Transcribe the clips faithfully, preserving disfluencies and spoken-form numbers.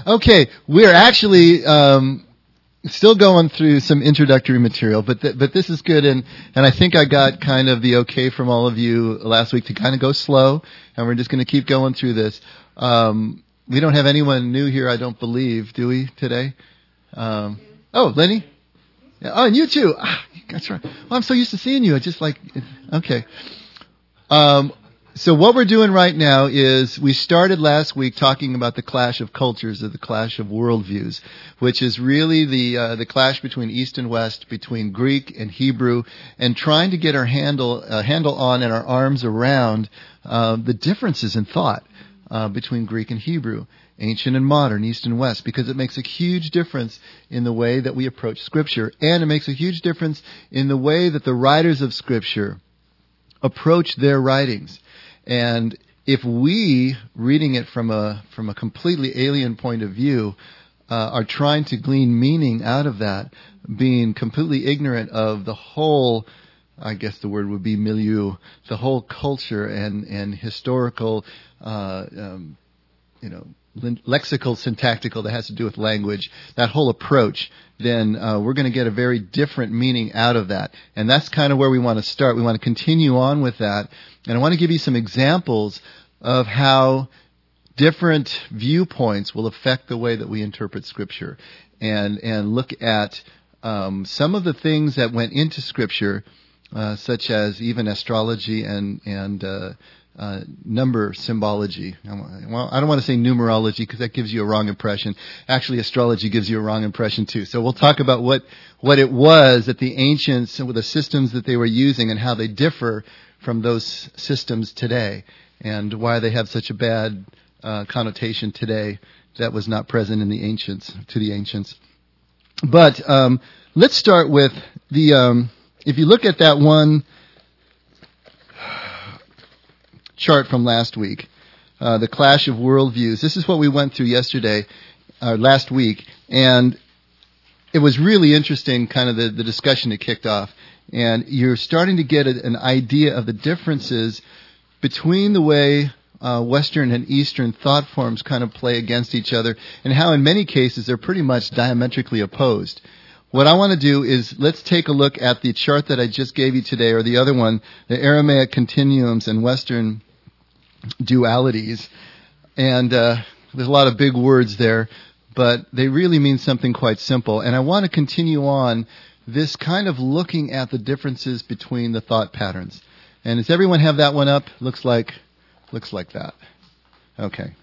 Okay, we're actually um, still going through some introductory material, but th- but this is good, and, and I think I got kind of the okay from all of you last week to kind of go slow, and we're just going to keep going through this. Um, we don't have anyone new here, I don't believe, do we, today? Um, oh, Lenny? Yeah, oh, and you too. Ah, that's right. Well, I'm so used to seeing you. I just like, okay. Um, so what we're doing right now is we started last week talking about the clash of cultures, or the clash of worldviews, which is really the uh, the clash between East and West, between Greek and Hebrew, and trying to get our handle uh, handle on and our arms around uh, the differences in thought uh, between Greek and Hebrew, ancient and modern, East and West, because it makes a huge difference in the way that we approach Scripture, and it makes a huge difference in the way that the writers of Scripture approach their writings. And if we, reading it from a from a completely alien point of view, uh, are trying to glean meaning out of that, being completely ignorant of the whole, I guess the word would be milieu, the whole culture and and historical, uh, um, you know, lexical, syntactical that has to do with language, that whole approach, then uh, we're going to get a very different meaning out of that. And that's kind of where we want to start. We want to continue on with that. And I want to give you some examples of how different viewpoints will affect the way that we interpret Scripture, and and look at um, some of the things that went into Scripture, uh, such as even astrology and and uh, Uh, number symbology. Well, I don't want to say numerology because that gives you a wrong impression. Actually, astrology gives you a wrong impression too. So we'll talk about what, what it was that the ancients, and the systems that they were using, and how they differ from those systems today, and why they have such a bad uh, connotation today that was not present in the ancients, to the ancients. But um, let's start with the, um, if you look at that one chart from last week, uh, the clash of worldviews. This is what we went through yesterday, or last week, and it was really interesting, kind of the, the discussion that kicked off. And you're starting to get a, an idea of the differences between the way uh, Western and Eastern thought forms kind of play against each other, and how in many cases they're pretty much diametrically opposed. What I want to do is let's take a look at the chart that I just gave you today, or the other one, the Aramaic continuums and Western dualities. And uh, there's a lot of big words there, but they really mean something quite simple. And I want to continue on this kind of looking at the differences between the thought patterns. And does everyone have that one up? Looks like, looks like that. Okay.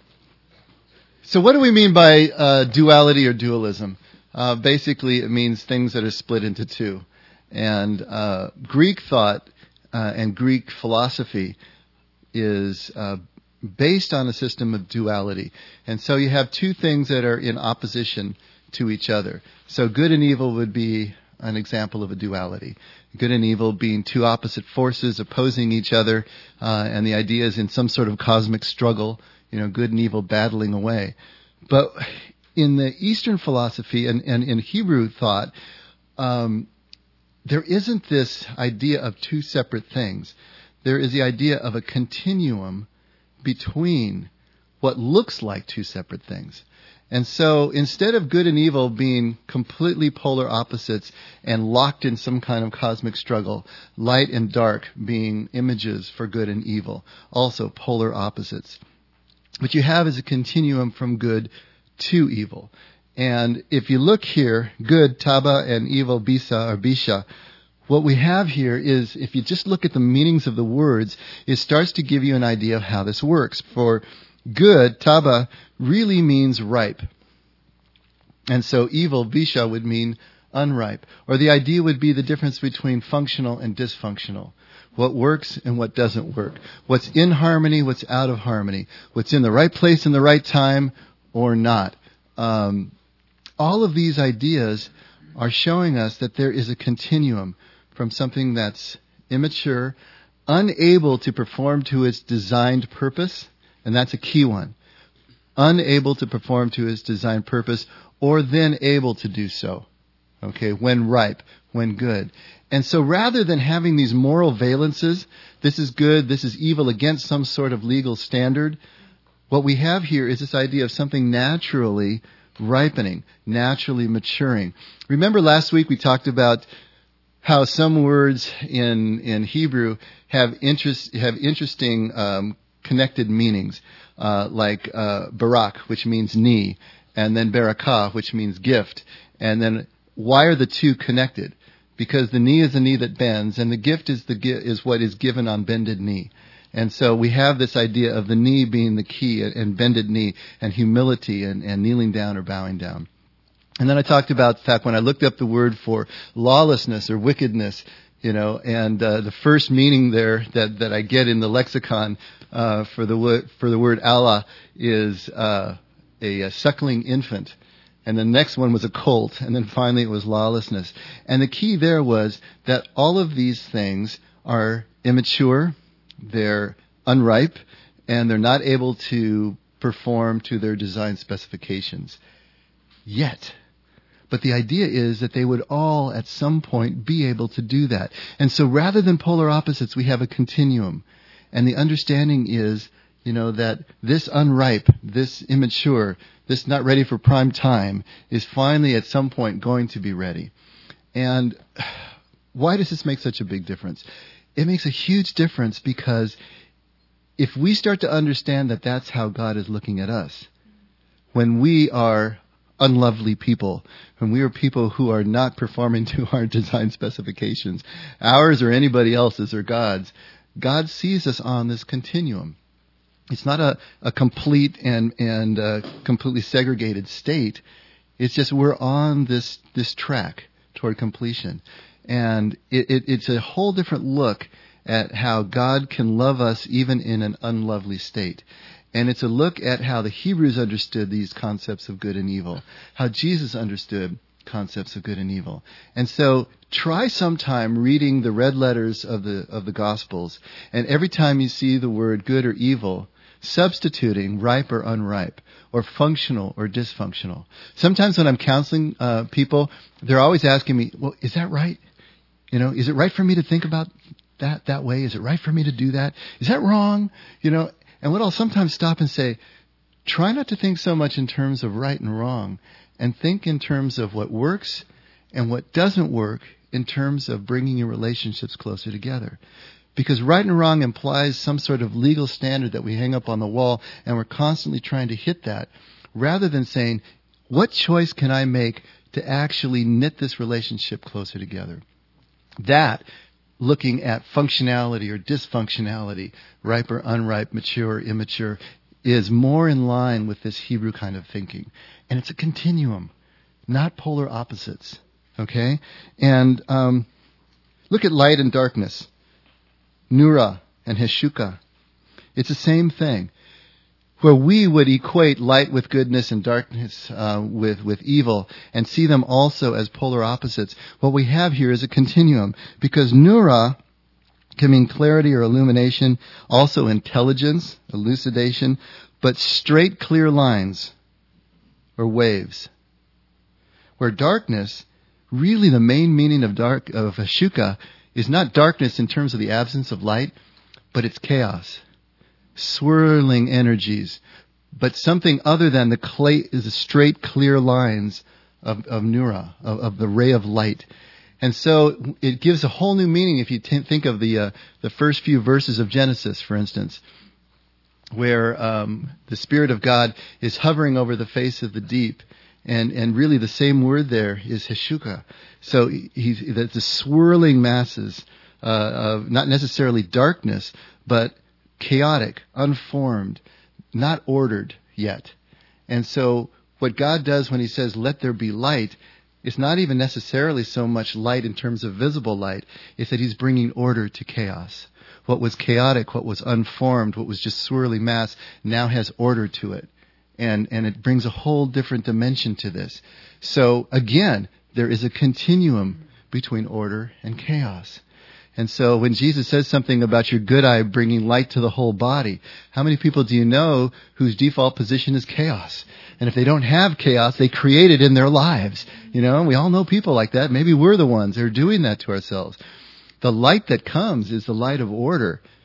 So what do we mean by uh, duality or dualism? Uh, basically, it means things that are split into two. And uh, Greek thought uh, and Greek philosophy is uh, based on a system of duality. And so you have two things that are in opposition to each other. So good and evil would be an example of a duality. Good and evil being two opposite forces opposing each other, uh, and the idea is in some sort of cosmic struggle, you know, good and evil battling away. But in the Eastern philosophy and, and in Hebrew thought, um, there isn't this idea of two separate things. There is the idea of a continuum between what looks like two separate things. And so instead of good and evil being completely polar opposites and locked in some kind of cosmic struggle, light and dark being images for good and evil, also polar opposites. What you have is a continuum from good to evil. And if you look here, good, taba, and evil, bisa, or bisha, what we have here is, if you just look at the meanings of the words, it starts to give you an idea of how this works. For good, taba, really means ripe. And so evil, bisha, would mean unripe. Or the idea would be the difference between functional and dysfunctional. What works and what doesn't work. What's in harmony, what's out of harmony. What's in the right place in the right time or not. Um, all of these ideas are showing us that there is a continuum from something that's immature, unable to perform to its designed purpose, and that's a key one. Unable to perform to its designed purpose, or then able to do so. Okay, when ripe, when good. And so rather than having these moral valences, this is good, this is evil against some sort of legal standard, what we have here is this idea of something naturally ripening, naturally maturing. Remember last week we talked about how some words in in Hebrew have interest have interesting um, connected meanings, uh, like uh, barak, which means knee, and then barakah, which means gift. And then why are the two connected? Because the knee is the knee that bends, and the gift is the is what is given on bended knee. And so we have this idea of the knee being the key, and bended knee, and humility, and, and kneeling down or bowing down. And then I talked about the fact when I looked up the word for lawlessness or wickedness, you know, and uh, the first meaning there that, that I get in the lexicon uh, for the wo- for the word Allah is uh, a, a suckling infant. And the next one was a colt, and then finally it was lawlessness. And the key there was that all of these things are immature, they're unripe, and they're not able to perform to their design specifications yet. But the idea is that they would all at some point be able to do that. And so rather than polar opposites, we have a continuum. And the understanding is, you know, that this unripe, this immature, this not ready for prime time is finally at some point going to be ready. And why does this make such a big difference? It makes a huge difference because if we start to understand that that's how God is looking at us, when we are unlovely people, when we are people who are not performing to our design specifications, ours or anybody else's or God's, God sees us on this continuum. It's not a, a complete and, and uh, completely segregated state. It's just we're on this, this track toward completion. And it, it, it's a whole different look at how God can love us even in an unlovely state. And it's a look at how the Hebrews understood these concepts of good and evil, how Jesus understood concepts of good and evil. And so try sometime reading the red letters of the of the Gospels, and every time you see the word good or evil, substituting ripe or unripe, or functional or dysfunctional. Sometimes when I'm counseling uh, people, they're always asking me, well, is that right? You know, is it right for me to think about that that way? Is it right for me to do that? Is that wrong? You know, and what I'll sometimes stop and say, try not to think so much in terms of right and wrong, and think in terms of what works and what doesn't work in terms of bringing your relationships closer together. Because right and wrong implies some sort of legal standard that we hang up on the wall, and we're constantly trying to hit that, rather than saying, what choice can I make to actually knit this relationship closer together? That, looking at functionality or dysfunctionality, ripe or unripe, mature or immature, is more in line with this Hebrew kind of thinking. And it's a continuum, not polar opposites. Okay? And um, look at light and darkness. Nura and Heshuka. It's the same thing. Where we would equate light with goodness and darkness uh, with, with evil and see them also as polar opposites, what we have here is a continuum. Because Nura can mean clarity or illumination, also intelligence, elucidation, but straight, clear lines or waves. Where darkness, really the main meaning of dark of Heshuka is not darkness in terms of the absence of light, but it's chaos. Swirling energies, but something other than the clay is the straight, clear lines of, of Nura, of, of the ray of light. And so it gives a whole new meaning if you t- think of the uh, the first few verses of Genesis, for instance, where um, the Spirit of God is hovering over the face of the deep. And and really the same word there is Heshuka. So he's, that's the swirling masses uh, of not necessarily darkness, but chaotic, unformed, not ordered yet. And so what God does when he says, let there be light, is not even necessarily so much light in terms of visible light. It's that he's bringing order to chaos. What was chaotic, what was unformed, what was just swirling mass, now has order to it. And, and it brings a whole different dimension to this. So again, there is a continuum between order and chaos. And so when Jesus says something about your good eye bringing light to the whole body, how many people do you know whose default position is chaos? And if they don't have chaos, they create it in their lives. You know, we all know people like that. Maybe we're the ones that are doing that to ourselves. The light that comes is the light of order.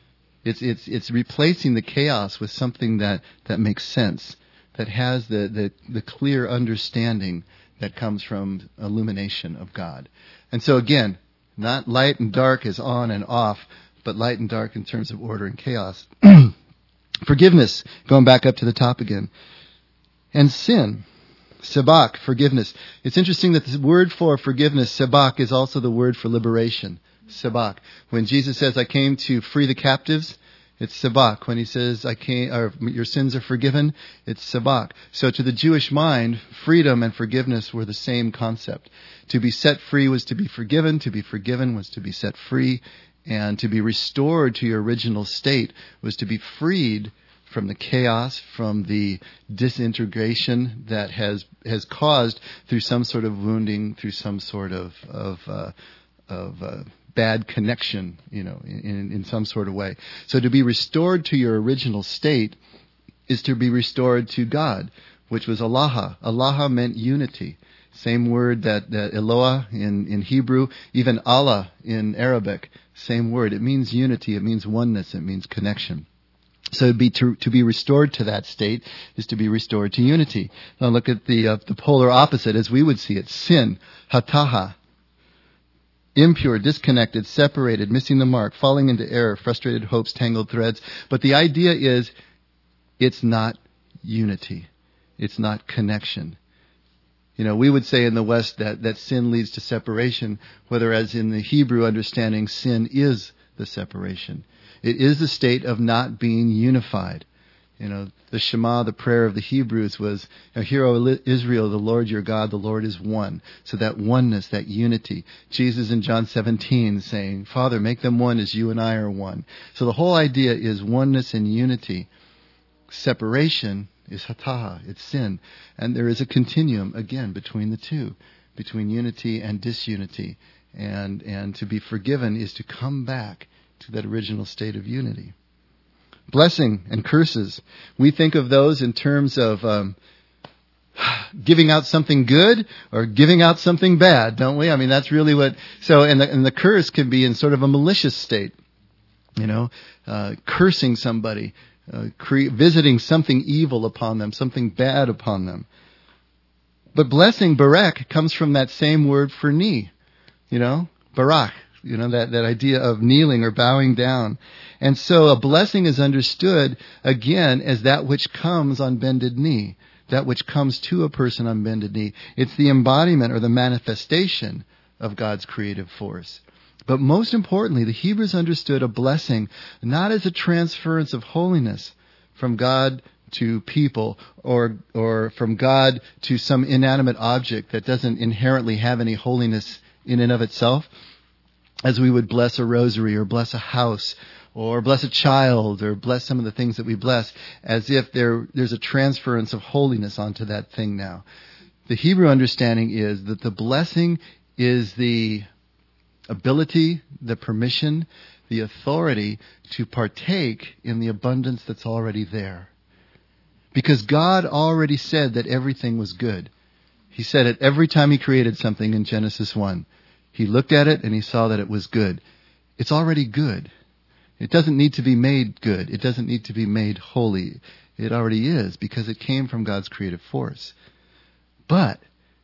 It's it's it's replacing the chaos with something that, that makes sense, that has the, the, the clear understanding that comes from illumination of God. And so again, not light and dark as on and off, but light and dark in terms of order and chaos. Forgiveness, going back up to the top again. And sin, sabak, forgiveness. It's interesting that the word for forgiveness, sabak, is also the word for liberation. Sabak. When Jesus says, I came to free the captives, it's sabak. When he says, I came, or your sins are forgiven, it's sabak. So to the Jewish mind, freedom and forgiveness were the same concept. To be set free was to be forgiven. To be forgiven was to be set free. And to be restored to your original state was to be freed from the chaos, from the disintegration that has has caused through some sort of wounding, through some sort of of uh, of uh, bad connection, you know, in, in some sort of way. So to be restored to your original state is to be restored to God, which was Allaha. Allaha meant unity. Same word that, that Eloah in, in Hebrew, even Allah in Arabic, same word. It means unity, it means oneness, it means connection. So it'd be to, to be restored to that state is to be restored to unity. Now look at the, uh, the polar opposite as we would see it. Sin, hataha. Impure, disconnected, separated, missing the mark, falling into error, frustrated hopes, tangled threads. But the idea is it's not unity. It's not connection. You know, we would say in the West that, that sin leads to separation, whereas in the Hebrew understanding, sin is the separation. It is the state of not being unified. You know, the Shema, the prayer of the Hebrews was, Hear, O Israel, the Lord your God, the Lord is one. So that oneness, that unity. Jesus in John seventeen saying, Father, make them one as you and I are one. So the whole idea is oneness and unity. Separation is hataha, it's sin. And there is a continuum, again, between the two, between unity and disunity. And, and to be forgiven is to come back to that original state of unity. Blessing and curses. We think of those in terms of um, giving out something good or giving out something bad, don't we? I mean, that's really what... So, and the, and the curse can be in sort of a malicious state. You know, uh, cursing somebody, uh, cre- visiting something evil upon them, something bad upon them. But blessing, barak, comes from that same word for knee. You know, barak. You know, that, that idea of kneeling or bowing down. And so a blessing is understood, again, as that which comes on bended knee. That which comes to a person on bended knee. It's the embodiment or the manifestation of God's creative force. But most importantly, the Hebrews understood a blessing not as a transference of holiness from God to people or or from God to some inanimate object that doesn't inherently have any holiness in and of itself, as we would bless a rosary or bless a house or bless a child or bless some of the things that we bless, as if there there's a transference of holiness onto that thing now. The Hebrew understanding is that the blessing is the ability, the permission, the authority to partake in the abundance that's already there. Because God already said that everything was good. He said it every time He created something in Genesis one. He looked at it and He saw that it was good. It's already good. It doesn't need to be made good. It doesn't need to be made holy. It already is because it came from God's creative force. But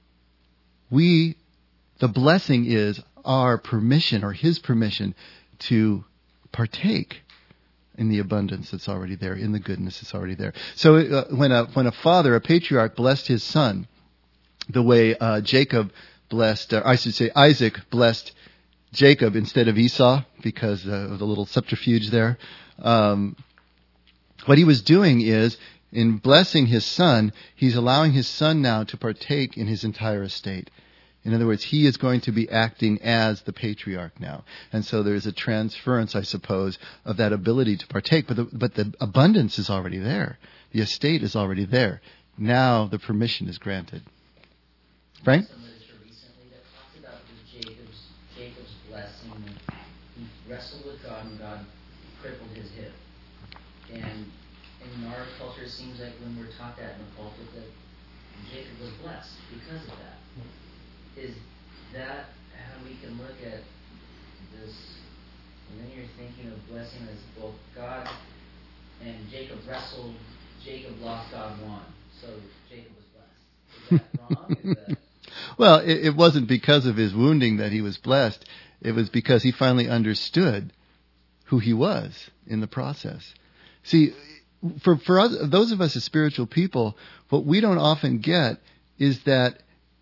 we, the blessing is our permission or His permission to partake in the abundance that's already there, in the goodness that's already there. So uh, when a when a father, a patriarch, blessed his son, the way uh, Jacob blessed, or I should say Isaac blessed Jacob instead of Esau because uh, of the little subterfuge there. Um, what he was doing is, in blessing his son, he's allowing his son now to partake in his entire estate. In other words, he is going to be acting as the patriarch now. And so there's a transference, I suppose, of that ability to partake. But the, but the abundance is already there. The estate is already there. Now the permission is granted. Frank? Recently that talks about Jacob's, Jacob's blessing. He wrestled with God and God crippled his hip. And in our culture, it seems like when we're taught that in the pulpit, that Jacob was blessed because of that. Is that how we can look at this And then you're thinking of blessing as both God and Jacob wrestled, Jacob lost, God won. So Jacob was blessed. Is that wrong? Is that... Well, it, it wasn't because of his wounding that he was blessed. It was because he finally understood who he was in the process. See, for for us, those of us as spiritual people, what we don't often get is that,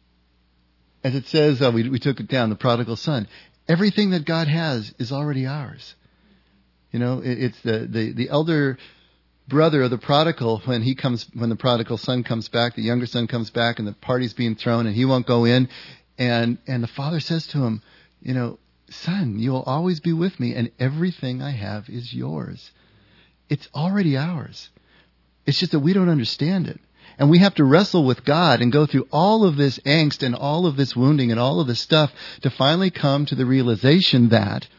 as it says, uh, we, we took it down, the prodigal son, everything that God has is already ours. You know, it, it's the, the, the elder brother of the prodigal, when he comes, when the prodigal son comes back, the younger son comes back and the party's being thrown and he won't go in. And, and the father says to him, you know, son, you will always be with me and everything I have is yours. It's already ours. It's just that we don't understand it. And we have to wrestle with God and go through all of this angst and all of this wounding and all of this stuff to finally come to the realization that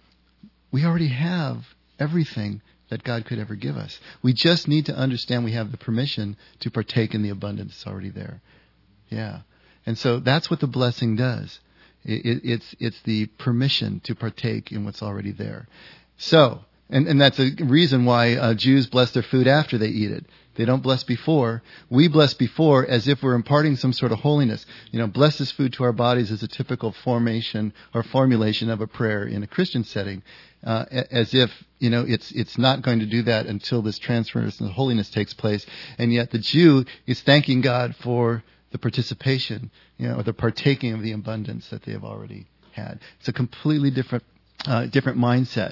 we already have everything that God could ever give us. We just need to understand we have the permission to partake in the abundance that's already there. Yeah. And so that's what the blessing does. It, it, it's it's the permission to partake in what's already there. So, and, and that's a reason why uh, Jews bless their food after they eat it. They don't bless before. We bless before as if we're imparting some sort of holiness. You know, bless this food to our bodies is a typical formation or formulation of a prayer in a Christian setting, uh, as if, you know, it's it's not going to do that until this transference of holiness takes place. And yet the Jew is thanking God for the participation, you know, or the partaking of the abundance that they have already had. It's a completely different, uh, different mindset.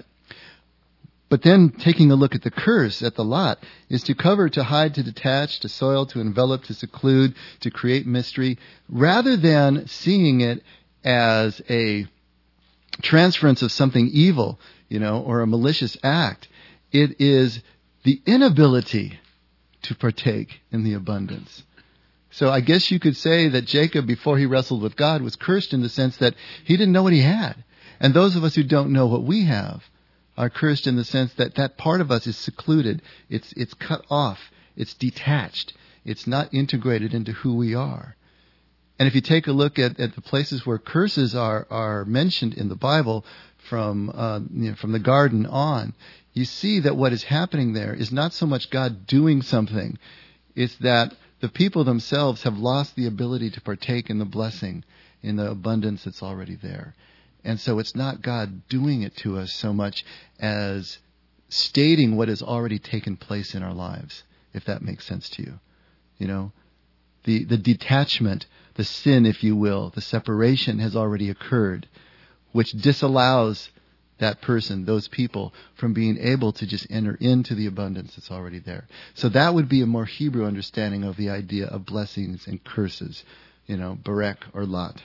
But then taking a look at the curse, at the lot, is to cover, to hide, to detach, to soil, to envelop, to seclude, to create mystery, rather than seeing it as a transference of something evil, you know, or a malicious act. It is the inability to partake in the abundance. So I guess you could say that Jacob, before he wrestled with God, was cursed in the sense that he didn't know what he had. And those of us who don't know what we have are cursed in the sense that that part of us is secluded. It's it's cut off. It's detached. It's not integrated into who we are. And if you take a look at, at the places where curses are, are mentioned in the Bible, from uh, you know, from the garden on, you see that what is happening there is not so much God doing something. It's that the people themselves have lost the ability to partake in the blessing, in the abundance that's already there. And so it's not God doing it to us so much as stating what has already taken place in our lives, if that makes sense to you. You know, the, the detachment, the sin, if you will, the separation has already occurred, which disallows that person, those people, from being able to just enter into the abundance that's already there. So that would be a more Hebrew understanding of the idea of blessings and curses, you know, Barek or Lot.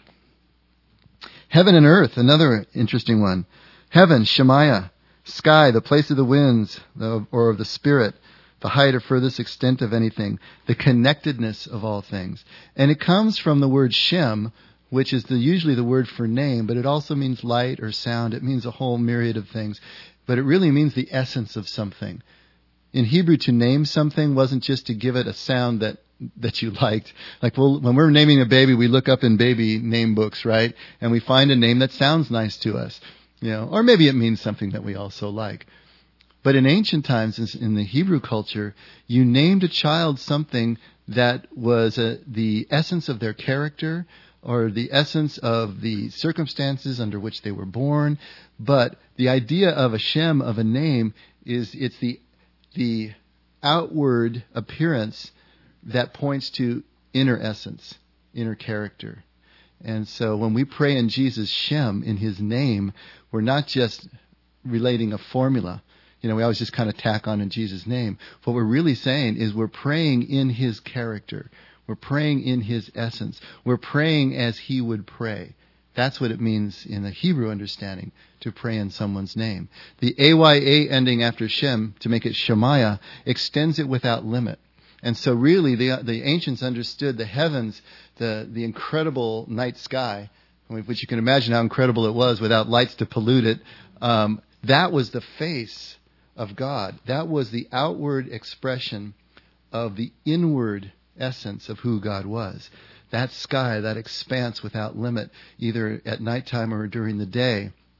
Heaven and earth, another interesting one. Heaven, Shemaiah. Sky, the place of the winds, the, or of the spirit, the height or furthest extent of anything, the connectedness of all things. And it comes from the word Shem, which is the, usually the word for name, but it also means light or sound. It means a whole myriad of things. But it really means the essence of something. In Hebrew, to name something wasn't just to give it a sound that that you liked. Like, well, when we're naming a baby, we look up in baby name books, right? And we find a name that sounds nice to us, you know, or maybe it means something that we also like. But in ancient times, in the Hebrew culture, you named a child something that was a, the essence of their character or the essence of the circumstances under which they were born. But the idea of a Shem, of a name, is it's the the outward appearance that points to inner essence, inner character. And so when we pray in Jesus' Shem, in his name, we're not just relating a formula. You know, we always just kind of tack on in Jesus' name. What we're really saying is we're praying in his character. We're praying in his essence. We're praying as he would pray. That's what it means in the Hebrew understanding, to pray in someone's name. The A Y A ending after Shem, to make it Shemaiah, extends it without limit. And so really the the ancients understood the heavens, the, the incredible night sky, which you can imagine how incredible it was without lights to pollute it. Um, that was the face of God. That was the outward expression of the inward essence of who God was. That sky, that expanse without limit, either at nighttime or during the day,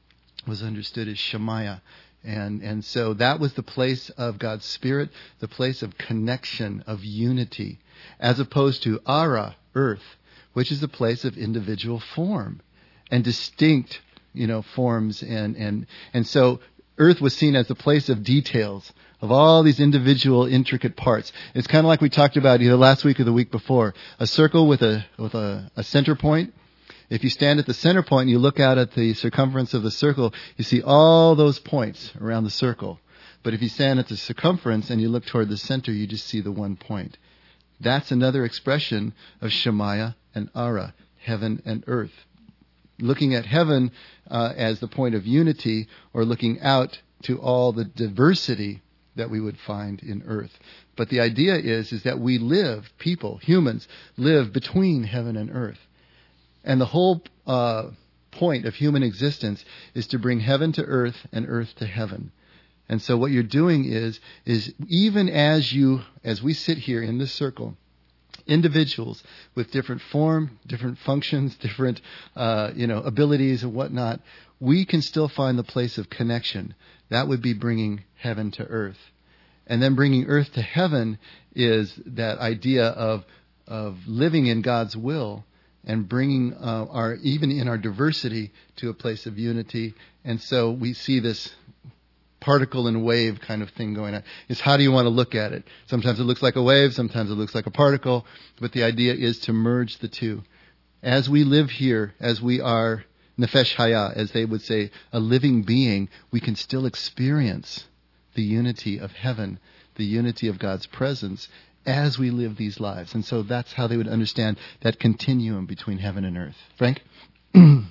was understood as Shemaiah. And and so that was the place of God's Spirit, the place of connection, of unity, as opposed to Ara, earth, which is a place of individual form and distinct, you know, forms. And, and, and so earth was seen as the place of details, of all these individual intricate parts. It's kind of like we talked about either last week or the week before. A circle with a with a, a center point. If you stand at the center point and you look out at the circumference of the circle, you see all those points around the circle. But if you stand at the circumference and you look toward the center, you just see the one point. That's another expression of Shemaiah and Ara, heaven and earth. Looking at heaven uh, as the point of unity, or looking out to all the diversity that we would find in earth. But the idea is, is that we live, people, humans, live between heaven and earth. And the whole uh, point of human existence is to bring heaven to earth and earth to heaven. And so what you're doing is, is even as you, as we sit here in this circle, individuals with different form, different functions, different, uh, you know, abilities and whatnot, we can still find the place of connection. That would be bringing heaven to earth. And then bringing earth to heaven is that idea of of living in God's will and bringing uh, our, even in our diversity, to a place of unity. And so we see this particle and wave kind of thing going on. It's how do you want to look at it? Sometimes it looks like a wave, sometimes it looks like a particle, but the idea is to merge the two. As we live here, as we are Nefesh Hayah, as they would say, a living being, we can still experience the unity of heaven, the unity of God's presence as we live these lives. And so that's how they would understand that continuum between heaven and earth. Frank? Did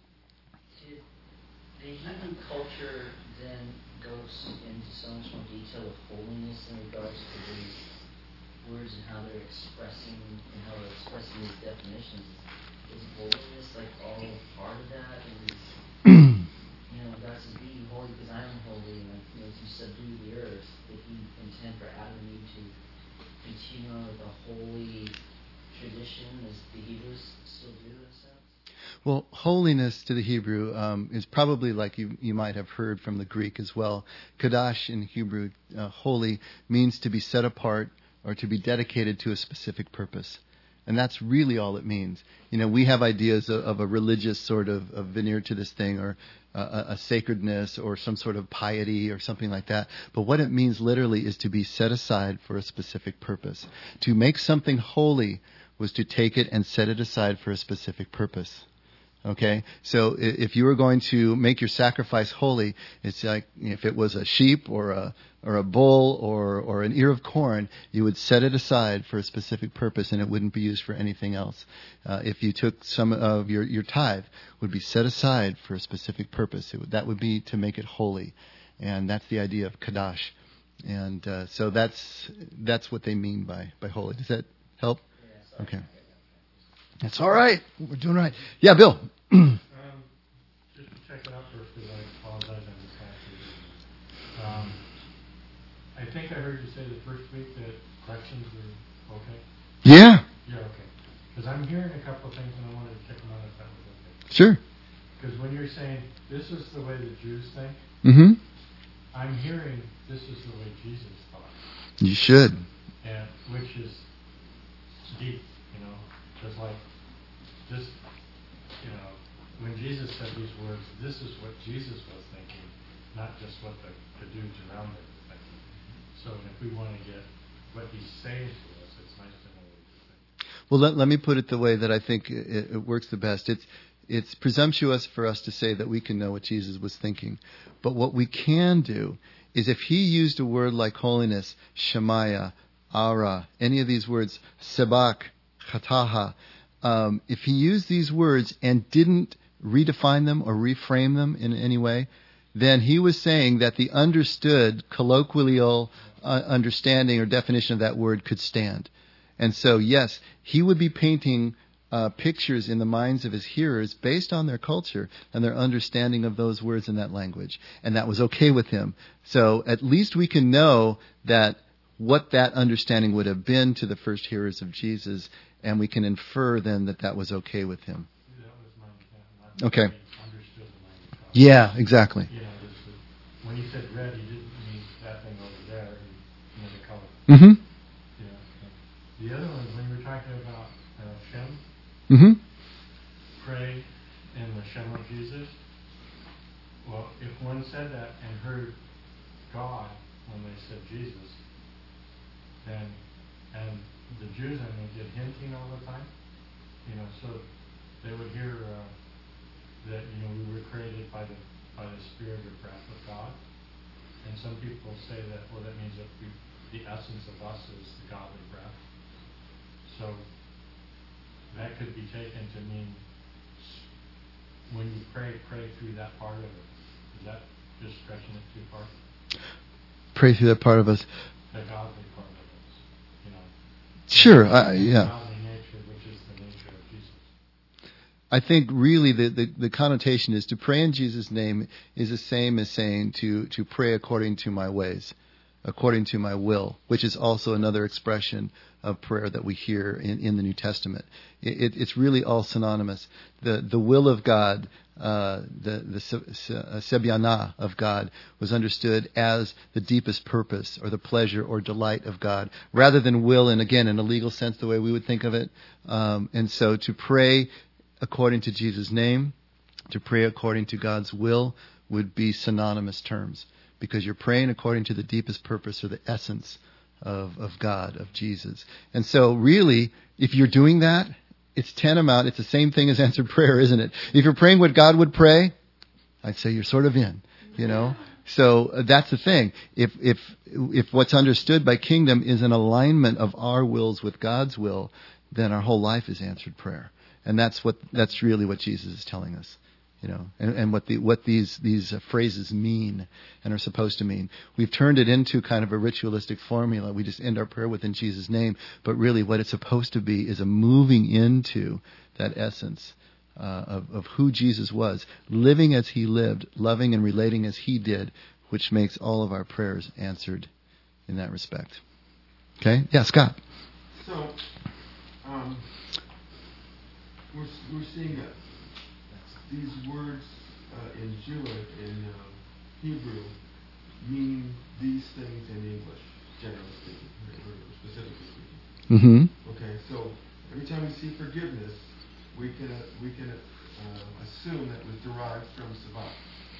the heathen culture then goes into so much more detail of holiness in regards to these words and how they're expressing and how they're expressing these definitions? Is holiness like all part of that? Is, you know, God says, "Be ye holy because I am holy," and like, you know, to subdue the earth. Did He intend for Adam and Eve to continue on with a holy tradition as the Hebrews still do in a sense? Well, holiness to the Hebrew um, is probably like you, you might have heard from the Greek as well. Kadash in Hebrew, uh, holy, means to be set apart or to be dedicated to a specific purpose. And that's really all it means. You know, we have ideas of, of a religious sort of, of veneer to this thing, or uh, a, a sacredness, or some sort of piety, or something like that. But what it means literally is to be set aside for a specific purpose. To make something holy was to take it and set it aside for a specific purpose. Okay, so if you were going to make your sacrifice holy, it's like if it was a sheep or a or a bull or or an ear of corn, you would set it aside for a specific purpose, and it wouldn't be used for anything else. Uh, if you took some of your your tithe, would be set aside for a specific purpose. It would, that would be to make it holy, and that's the idea of kadash. And uh, so that's that's what they mean by by holy. Does that help? Yeah, okay. That's all right. We're doing all right. Yeah, Bill. um, just to check it out first, because I apologize on this passage. Um, I think I heard you say the first week that questions are okay. Yeah. Yeah, okay. Because I'm hearing a couple of things, and I wanted to check them out if that was okay. Sure. Because when you're saying this is the way the Jews think, mm-hmm. I'm hearing this is the way Jesus thought. You should. And which is deep, you know, just like this, you know, when Jesus said these words, this is what Jesus was thinking, not just what the, the dudes around it were thinking. So if we want to get what he's saying to us, it's nice to know what he's saying. Well, let, let me put it the way that I think it, it works the best. It's it's presumptuous for us to say that we can know what Jesus was thinking. But what we can do is if he used a word like holiness, Shemaiah, Ara, any of these words, Sebak, Chataha, um, if he used these words and didn't redefine them or reframe them in any way, then he was saying that the understood colloquial uh, understanding or definition of that word could stand. And so, yes, he would be painting uh, pictures in the minds of his hearers based on their culture and their understanding of those words in that language. And that was okay with him. So at least we can know that what that understanding would have been to the first hearers of Jesus, and we can infer then that that was okay with him. That was my, my okay. understood the language. Yeah, exactly. You know, there's the, when he said red, he didn't mean that thing over there. He meant the color. Mm-hmm. You know, the other one, when you were talking about uh, Shem, Mm-hmm. pray in the Shem of Jesus. Well, if one said that and heard God when they said Jesus, then, and the Jews, I mean, did hinting all the time, you know, so they would hear uh, that, you know, we were created by the by the spirit or breath of God. And some people say that, well, that means that we, the essence of us is the godly breath. So that could be taken to mean when you pray, pray through that part of it. Is that just stretching it too far? Pray through that part of us. The godly part of us, you know. Sure, I, yeah. The godly nature, which is the nature of Jesus. I think really the, the, the connotation is to pray in Jesus' name is the same as saying to, to pray according to my ways, according to my will, which is also another expression of prayer that we hear in, in the New Testament. It, it, it's really all synonymous. The the will of God, uh, the the sebiana of God, was understood as the deepest purpose or the pleasure or delight of God, rather than will, and again in a legal sense, the way we would think of it. Um, and so to pray according to Jesus' name, to pray according to God's will, would be synonymous terms, because you're praying according to the deepest purpose or the essence of, of God, of Jesus. And so really, if you're doing that, it's tantamount, it's the same thing as answered prayer, isn't it? If you're praying what God would pray, I'd say you're sort of in, you know? So uh, that's the thing. If, if, if what's understood by kingdom is an alignment of our wills with God's will, then our whole life is answered prayer. And that's what, that's really what Jesus is telling us. You know, and, and what the what these these uh, phrases mean and are supposed to mean. We've turned it into kind of a ritualistic formula. We just end our prayer with in Jesus' name, but really what it's supposed to be is a moving into that essence uh, of of who Jesus was, living as he lived, loving and relating as he did, which makes all of our prayers answered in that respect. Okay, yeah, Scott. So, um, we're we're seeing that. These words uh, in Jewish, in uh, Hebrew, mean these things in English, generally speaking, or specifically speaking. Mm-hmm. Okay, so every time we see forgiveness, we can uh, we can uh, assume that it was derived from Sabbath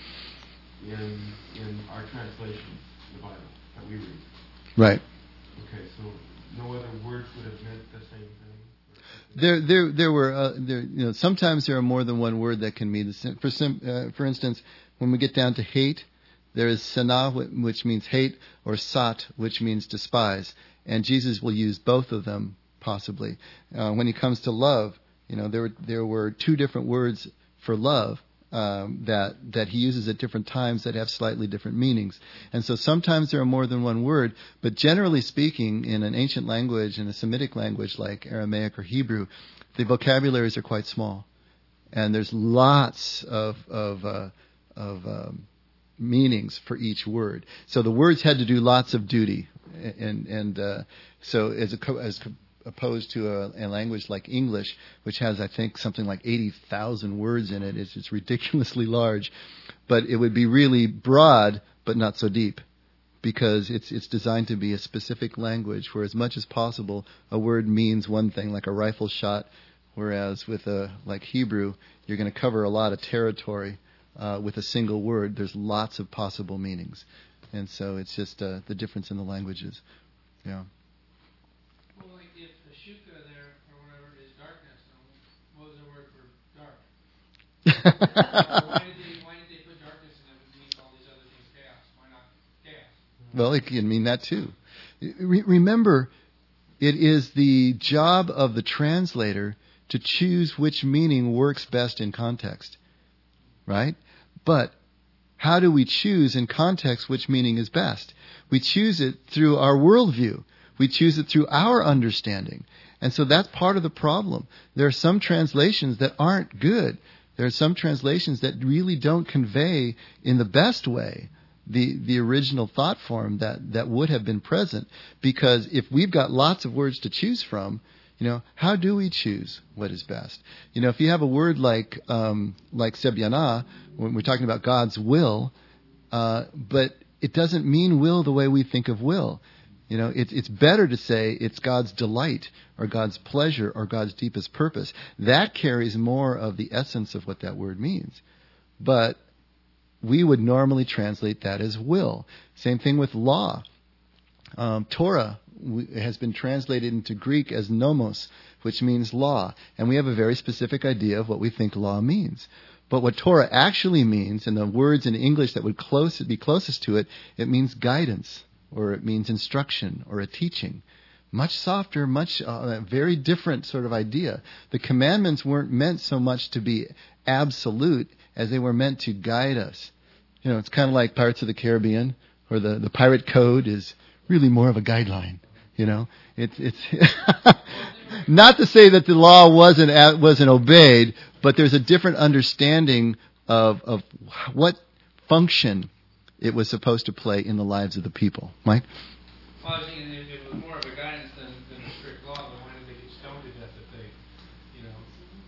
in in our translations, the Bible that we read. Right. Okay, so no other words would have meant the same thing. There, there, there were. Uh, there, you know, sometimes there are more than one word that can mean the same. For, uh, for instance, when we get down to hate, there is sana, which means hate, or sat, which means despise, and Jesus will use both of them possibly. Uh, when he comes to love, you know, there were there were two different words for love um, that that he uses at different times that have slightly different meanings. And so sometimes there are more than one word, but generally speaking, in an ancient language, in a Semitic language like Aramaic or Hebrew, the vocabularies are quite small, and there's lots of of uh, of um, meanings for each word. So the words had to do lots of duty, and and uh, so as a as opposed to a, a language like English, which has, I think, something like eighty thousand words in it. It's, it's ridiculously large. But it would be really broad, but not so deep, because it's it's designed to be a specific language where as much as possible a word means one thing, like a rifle shot, whereas with a like Hebrew, you're going to cover a lot of territory uh, with a single word. There's lots of possible meanings. And so it's just uh, the difference in the languages. Yeah. Shuka there, or whatever, is darkness. So what was the word for dark? why, did they, why did they put darkness in it? It means all these other things, chaos. Why not chaos? Well, it can mean that too. Re- remember, it is the job of the translator to choose which meaning works best in context. Right? But how do we choose in context which meaning is best? We choose it through our worldview. We choose it through our understanding. And so that's part of the problem. There are some translations that aren't good. There are some translations that really don't convey in the best way the, the original thought form that, that would have been present. Because if we've got lots of words to choose from, You know, how do we choose what is best? You know, if you have a word like um, like Sebyana, when we're talking about God's will, uh, but it doesn't mean will the way we think of will. You know, it's it's better to say it's God's delight or God's pleasure or God's deepest purpose. That carries more of the essence of what that word means. But we would normally translate that as will. Same thing with law. Um, Torah has been translated into Greek as nomos, which means law. And we have a very specific idea of what we think law means. But what Torah actually means, and the words in English that would close, be closest to it, it means guidance, or it means instruction, or a teaching. Much softer, much uh, very different sort of idea. The commandments weren't meant so much to be absolute as they were meant to guide us. You know, it's kind of like Pirates of the Caribbean, or the, the pirate code is really more of a guideline. You know, it's it's not to say that the law wasn't wasn't obeyed, but there's a different understanding of of what function it was supposed to play in the lives of the people. Mike? Well, I was thinking if it was more of a guidance than, than a strict law, then why did they get stoned to death if they, you know,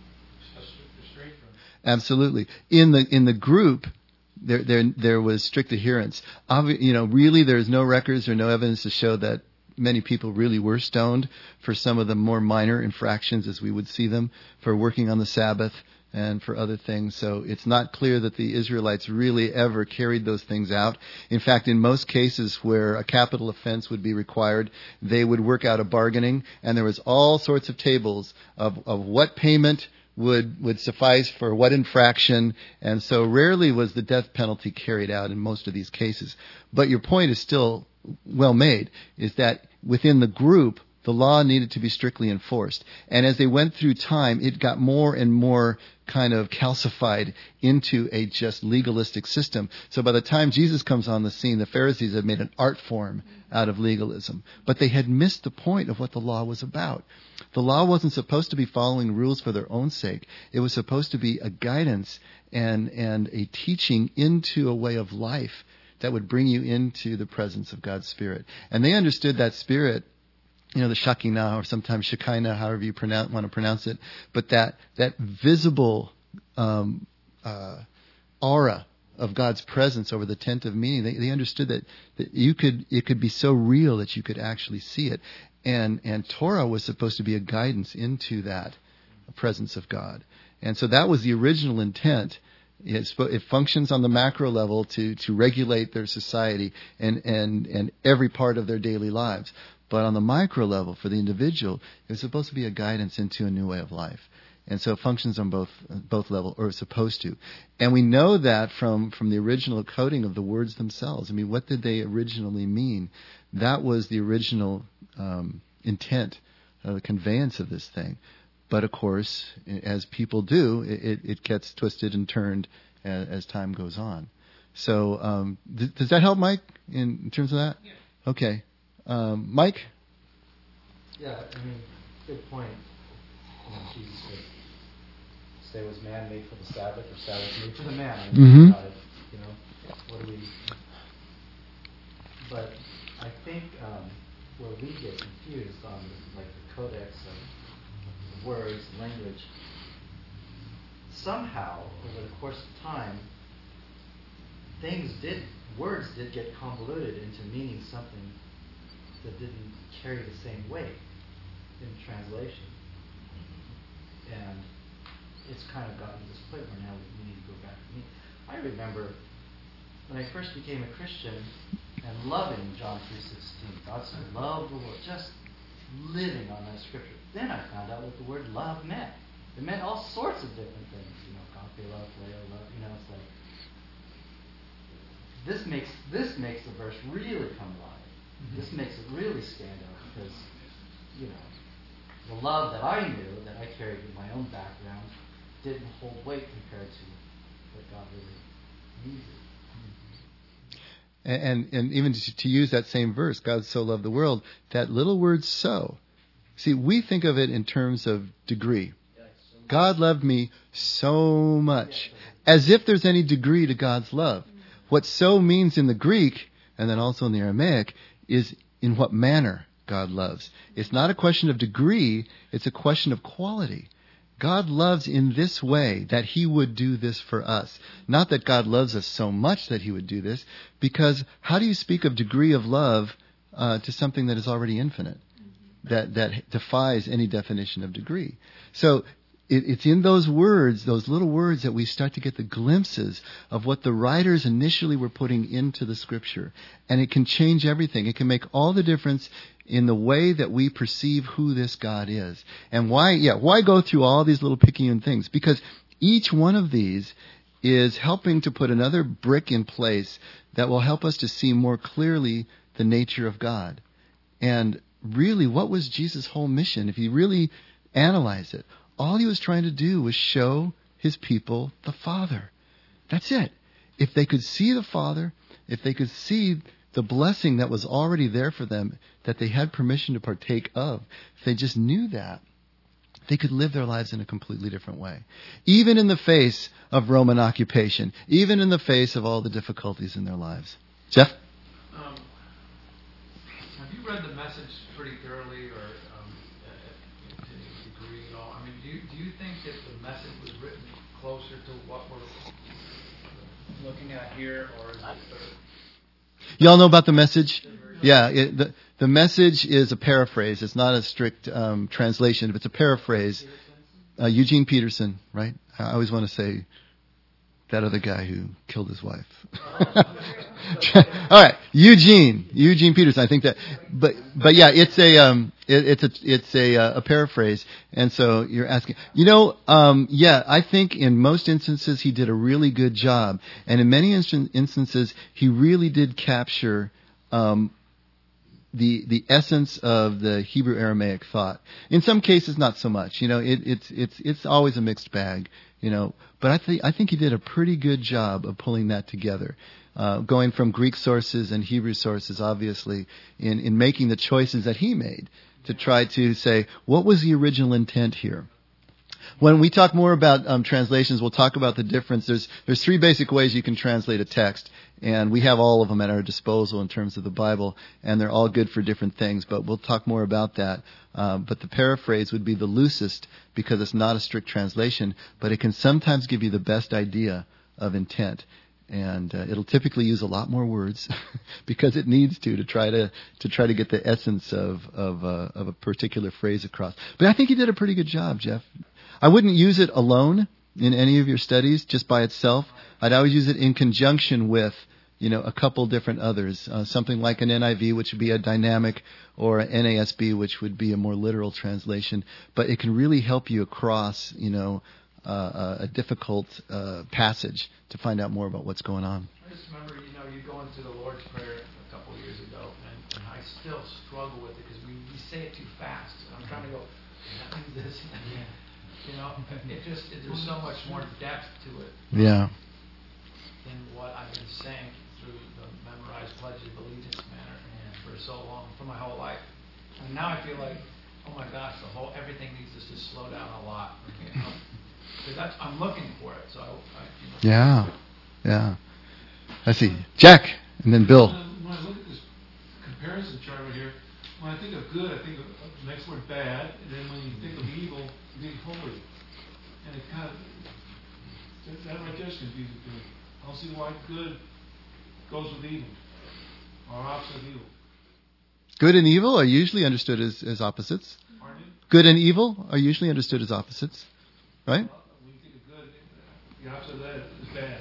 strayed from it? Absolutely. In the in the group, there there there was strict adherence. Obvi- you know, really, there's no records or no evidence to show that many people really were stoned for some of the more minor infractions, as we would see them, for working on the Sabbath and for other things. So it's not clear that the Israelites really ever carried those things out. In fact, in most cases where a capital offense would be required, they would work out a bargaining, and there was all sorts of tables of, of what payment would would suffice for what infraction, and so rarely was the death penalty carried out in most of these cases. But your point is still well made, is that within the group, the law needed to be strictly enforced. And as they went through time, it got more and more kind of calcified into a just legalistic system. So by the time Jesus comes on the scene, the Pharisees had made an art form out of legalism. But they had missed the point of what the law was about. The law wasn't supposed to be following rules for their own sake. It was supposed to be a guidance and, and a teaching into a way of life that would bring you into the presence of God's Spirit. And they understood that Spirit, you know, the Shekinah, or sometimes Shekinah, however you pronounce, want to pronounce it, but that that visible um, uh, aura of God's presence over the tent of meeting. They, they understood that, that you could it could be so real that you could actually see it, and and Torah was supposed to be a guidance into that presence of God, and so that was the original intent. It's, it functions on the macro level to, to regulate their society and, and, and every part of their daily lives. But on the micro level, for the individual, it's supposed to be a guidance into a new way of life. And so it functions on both both levels, or it's supposed to. And we know that from, from the original coding of the words themselves. I mean, what did they originally mean? That was the original um, intent, uh, the conveyance of this thing. But of course, as people do, it, it gets twisted and turned as, as time goes on. So, um, th- does that help, Mike, in, in terms of that? Yeah. Okay. Um, Mike? Yeah, I mean, good point. You know, Jesus said, say was man made for the Sabbath, or Sabbath made for the man. I mean, Mm-hmm. about it, you know, what do we... But I think um, where we get confused on like the codex of words, language, somehow over the course of time, things did, words did get convoluted into meaning something that didn't carry the same weight in translation. And it's kind of gotten to this point where now we need to go back to me. I remember when I first became a Christian and loving John three sixteen, God so loved the world, just living on that scripture. Then I found out what the word love meant. It meant all sorts of different things. You know, agape love, phileo love. You know, it's like this makes this makes the verse really come alive. Mm-hmm. This makes it really stand out because, you know, the love that I knew, that I carried in my own background, didn't hold weight compared to what God really needed. And, and, and even to, to use that same verse, God so loved the world, that little word so. See, we think of it in terms of degree. God loved me so much. As if there's any degree to God's love. What so means in the Greek, and then also in the Aramaic, is in what manner. God loves. It's not a question of degree, it's a question of quality. God loves in this way, that He would do this for us. Not that God loves us so much that He would do this, because how do you speak of degree of love uh, to something that is already infinite, that that defies any definition of degree? So it, it's in those words, those little words, that we start to get the glimpses of what the writers initially were putting into the Scripture. And it can change everything. It can make all the difference in the way that we perceive who this God is. And why, yeah, why go through all these little picayune things? Because each one of these is helping to put another brick in place that will help us to see more clearly the nature of God. And really, what was Jesus' whole mission? If you really analyze it, all He was trying to do was show His people the Father. That's it. If they could see the Father, if they could see the blessing that was already there for them, that they had permission to partake of, if they just knew that, they could live their lives in a completely different way. Even in the face of Roman occupation, even in the face of all the difficulties in their lives. Jeff? Um, have you read the Message pretty thoroughly, or um, uh, to any degree at all? I mean, do you, do you think that the Message was written closer to what we're looking at here, or is it... Or Y'all know about the Message? Yeah, it, the the Message is a paraphrase. It's not a strict um, translation. It's a paraphrase. Uh, Eugene Peterson, right? I always want to say that other guy who killed his wife. All right, Eugene, Eugene Peterson. I think that, but but yeah, it's a um, it, it's a it's a uh, a paraphrase. And so you're asking, you know, um, yeah, I think in most instances he did a really good job, and in many instan- instances he really did capture um, the the essence of the Hebrew Aramaic thought. In some cases, not so much. You know, it, it's it's it's always a mixed bag. You know, but I think I think he did a pretty good job of pulling that together, uh, going from Greek sources and Hebrew sources, obviously, in in making the choices that he made to try to say what was the original intent here. When we talk more about um, translations, we'll talk about the difference. There's there's three basic ways you can translate a text, and we have all of them at our disposal in terms of the Bible, and they're all good for different things, but we'll talk more about that. Um, but the paraphrase would be the loosest because it's not a strict translation, but it can sometimes give you the best idea of intent. And uh, it'll typically use a lot more words because it needs to to try to to try to get the essence of of, uh, of a particular phrase across. But I think you did a pretty good job, Jeff. I wouldn't use it alone in any of your studies just by itself. I'd always use it in conjunction with, you know, a couple different others. Uh, something like an N I V, which would be a dynamic, or an N A S B, which would be a more literal translation. But it can really help you across, you know, uh, a difficult uh, passage to find out more about what's going on. I just remember, you know, you go into the Lord's Prayer a couple of years ago, and, and I still struggle with it because we, we say it too fast. And I'm trying to go, that means this. You know, it just, it, there's so much more depth to it. Yeah. Than what I've been saying through the memorized Pledge of Allegiance manner for so long, for my whole life. And now I feel like, oh my gosh, the whole everything needs to just slow down a lot. You know? Because that's, I'm looking for it. So I, I you know, yeah, yeah. I see, Jack, and then Bill. When I look at this comparison chart right here, when I think of good, I think of the next word bad, and then when you think of evil, you think holy. And it kind of, that, that right there is confusing to me. I don't see why good goes with evil, or opposite of evil. Good and evil are usually understood as, as opposites. Pardon me? Good and evil are usually understood as opposites, right? Well, when you think of good, the opposite of that is bad.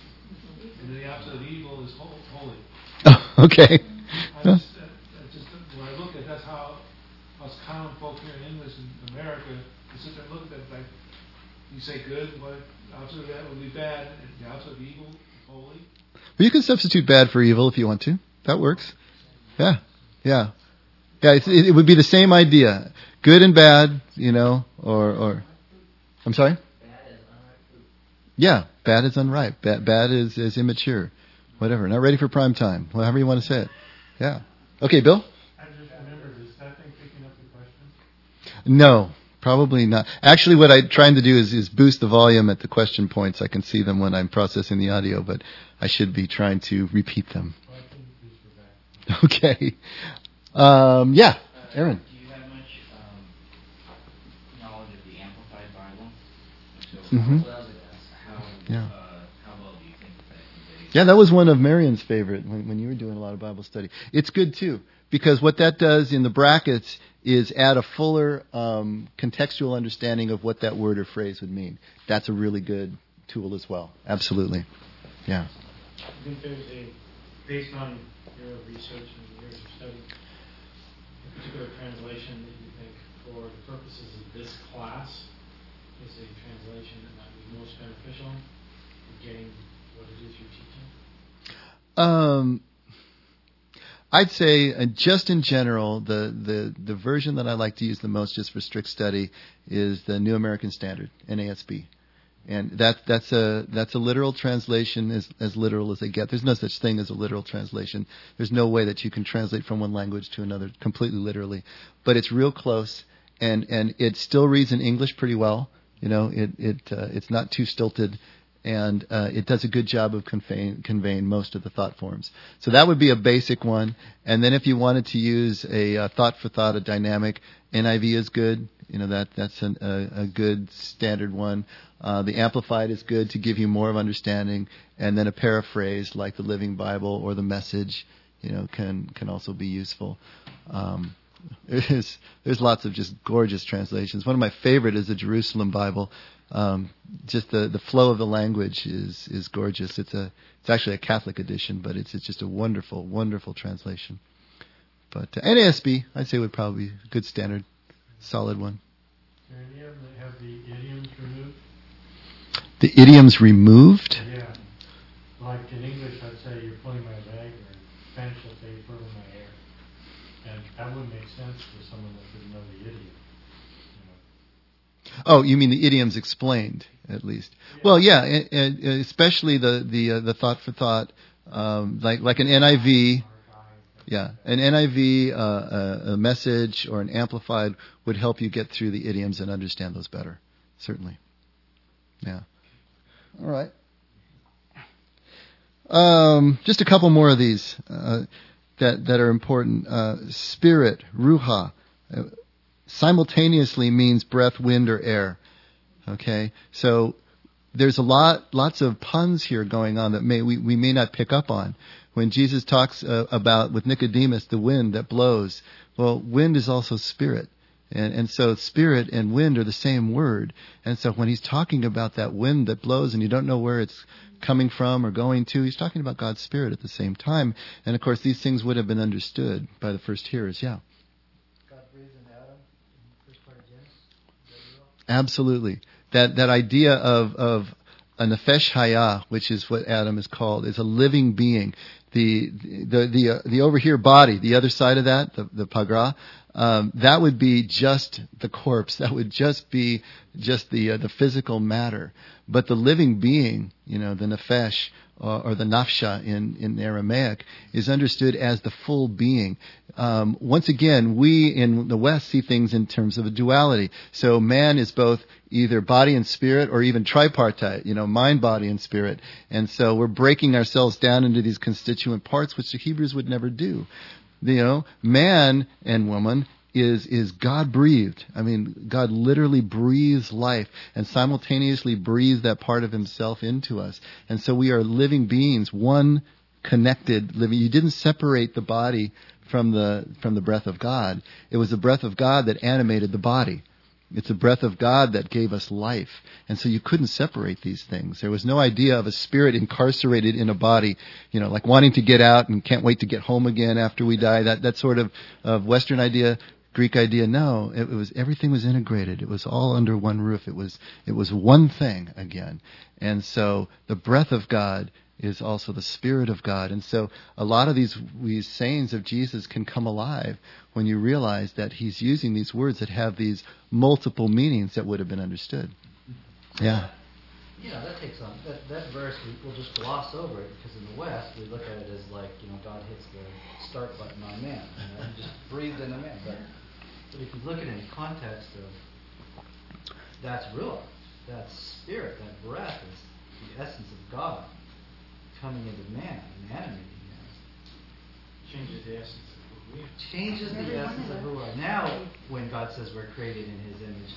And then the opposite of evil is holy. Oh, okay. I just, uh, I just, when I look at that's how us common folk here in English in America, you sit there and look at that, like, you say good, what the opposite of that would be bad, and the opposite of evil, holy. Well, you can substitute bad for evil if you want to. That works. Yeah, yeah, yeah. It's, it, it would be the same idea: good and bad, you know, or or. I'm sorry. Bad is unripe fruit. Yeah, bad is unripe. Bad, bad is, is immature. Whatever. Not ready for prime time. However you want to say it. Yeah. Okay, Bill? I just remembered, is that thing picking up the question? No, probably not. Actually, what I'm trying to do is, is boost the volume at the question points. I can see them when I'm processing the audio, but I should be trying to repeat them. Well, I think these were back. Okay. Um, yeah. Aaron. Do you have much um, knowledge of the Amplified Bible? So Mhm. how, Yeah. uh, how well do you think that conveys? Yeah, that was one of Marion's favorite when, when you were doing a lot of Bible study. It's good too, because what that does in the brackets is add a fuller um, contextual understanding of what that word or phrase would mean. That's a really good tool as well. Absolutely. Yeah. I think there's a, based on your research and years of study, a particular translation that you think, for the purposes of this class, is a translation that might be most beneficial in getting what it is you're teaching? Um, I'd say, uh, just in general, the, the, the version that I like to use the most just for strict study is the New American Standard, N A S B. And that, that's a that's a literal translation, as, as literal as they get. There's no such thing as a literal translation. There's no way that you can translate from one language to another completely literally. But it's real close, and, and it still reads in English pretty well. You know, it it uh, it's not too stilted, and uh, it does a good job of conveying, conveying most of the thought forms. So that would be a basic one. And then if you wanted to use a uh, thought for thought, a dynamic, N I V is good. You know, that that's an, a, a good standard one. Uh, the Amplified is good to give you more of understanding, and then a paraphrase like the Living Bible or the Message, you know, can can also be useful. Um, there's there's lots of just gorgeous translations. One of my favorite is the Jerusalem Bible. Um, just the, the flow of the language is is gorgeous. It's a it's actually a Catholic edition, but it's it's just a wonderful wonderful translation. But uh, N A S B, I'd say, would probably be a good standard, solid one. Are any of them that have the idioms removed? The idioms removed? Yeah. Like in English, I'd say you're pulling my leg, or in Spanish, I'd say you're pulling my hair. And that wouldn't make sense for someone that didn't know the idiom. You know. Oh, you mean the idioms explained, at least? Yeah. Well, yeah, and, and especially the the uh, the thought for thought, um, like like an N I V. Yeah, an N I V, uh, a, a Message, or an Amplified would help you get through the idioms and understand those better. Certainly. Yeah. All right. Um, just a couple more of these uh, that that are important. Uh, spirit, ruha, uh, simultaneously means breath, wind, or air. Okay, so there's a lot, lots of puns here going on that may we, we may not pick up on. When Jesus talks uh, about with Nicodemus the wind that blows, well, wind is also spirit. And, and so spirit and wind are the same word. And so when he's talking about that wind that blows and you don't know where it's coming from or going to, he's talking about God's Spirit at the same time. And of course, these things would have been understood by the first hearers. Yeah. God breathed in Adam in the first part of Genesis. Absolutely. That that idea of of a nefesh hayah, which is what Adam is called, is a living being. The the the uh, the over here body, the other side of that, the the pagra, um, that would be just the corpse. That would just be just the uh, the physical matter. But the living being, you know, the nefesh uh, or the nafsha in in Aramaic, is understood as the full being. Um, once again, we in the West see things in terms of a duality. So man is both either body and spirit, or even tripartite, you know, mind, body, and spirit. And so we're breaking ourselves down into these constituent parts, which the Hebrews would never do. You know, man and woman is is God breathed. I mean, God literally breathes life and simultaneously breathes that part of himself into us. And so we are living beings, one connected living. You didn't separate the body from the from the breath of God. It was the breath of God that animated the body. It's the breath of God that gave us life. And so you couldn't separate these things. There was no idea of a spirit incarcerated in a body, you know, like wanting to get out and can't wait to get home again after we die. That that sort of, of Western idea, Greek idea. No, it, it was everything was integrated. It was all under one roof. It was it was one thing again. And so the breath of God is also the Spirit of God. And so a lot of these, these sayings of Jesus can come alive when you realize that he's using these words that have these multiple meanings that would have been understood. Yeah. You know, that takes on, that, that verse, we, we'll just gloss over it, because in the West, we look at it as like, you know, God hits the start button on man, you know, and just breathed in a man. But, but if you look at it in context of, that's real, that's spirit, that breath is the essence of God coming into man and animating him. Changes the essence of who changes the essence of who we are. Now, when God says we're created in His image,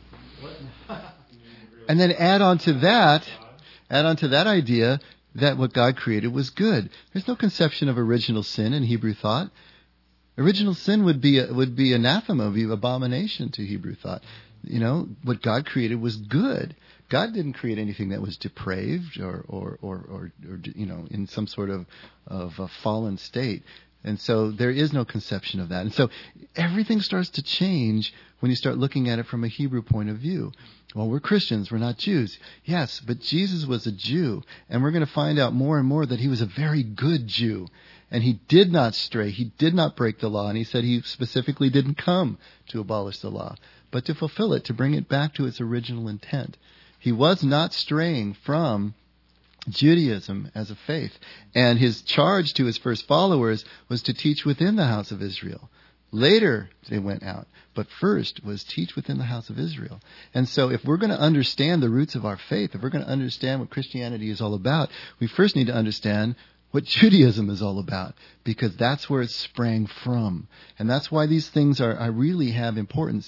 what? And then add on to that, add on to that idea that what God created was good. There's no conception of original sin in Hebrew thought. Original sin would be would be anathema, would be abomination to Hebrew thought. You know, what God created was good. God didn't create anything that was depraved or or or, or, or you know, in some sort of of a fallen state. And so there is no conception of that. And so everything starts to change when you start looking at it from a Hebrew point of view. Well, we're Christians, we're not Jews. Yes, but Jesus was a Jew, and we're going to find out more and more that he was a very good Jew. And he did not stray, he did not break the law, and he said he specifically didn't come to abolish the law, but to fulfill it, to bring it back to its original intent. He was not straying from Judaism as a faith. And his charge to his first followers was to teach within the house of Israel. Later, they went out. But first was teach within the house of Israel. And so if we're going to understand the roots of our faith, if we're going to understand what Christianity is all about, we first need to understand what Judaism is all about, because that's where it sprang from. And that's why these things are, are really have importance.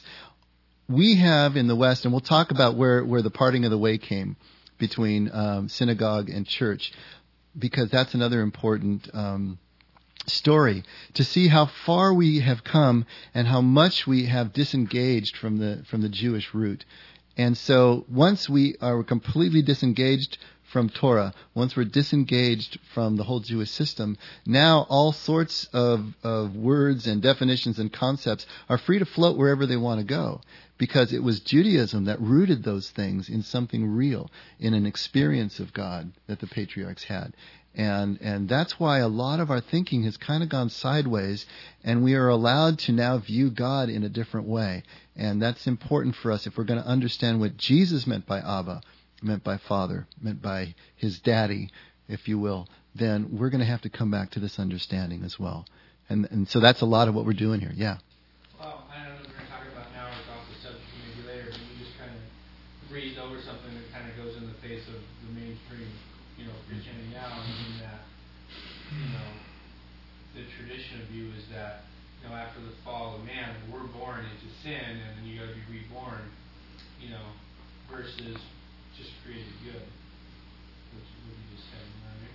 We have in the West, and we'll talk about where, where the parting of the way came between um, synagogue and church, because that's another important um, story, to see how far we have come and how much we have disengaged from the from the Jewish root. And so once we are completely disengaged from Torah, once we're disengaged from the whole Jewish system, now all sorts of, of words and definitions and concepts are free to float wherever they want to go. Because it was Judaism that rooted those things in something real, in an experience of God that the patriarchs had. And and that's why a lot of our thinking has kind of gone sideways, and we are allowed to now view God in a different way. And that's important for us if we're going to understand what Jesus meant by Abba, meant by Father, meant by his daddy, if you will, then we're going to have to come back to this understanding as well. And and so that's a lot of what we're doing here. Yeah. Well, I don't know what we're going to talk about now or off the subject maybe later, but you just kind of breezed over something that kind of goes in the face of the mainstream, you know, Christianity now, in that, you know, the tradition of view is that, you know, after the fall of man, we're born into sin, and then you got to be reborn, you know, versus just created good, which is what you just said, you know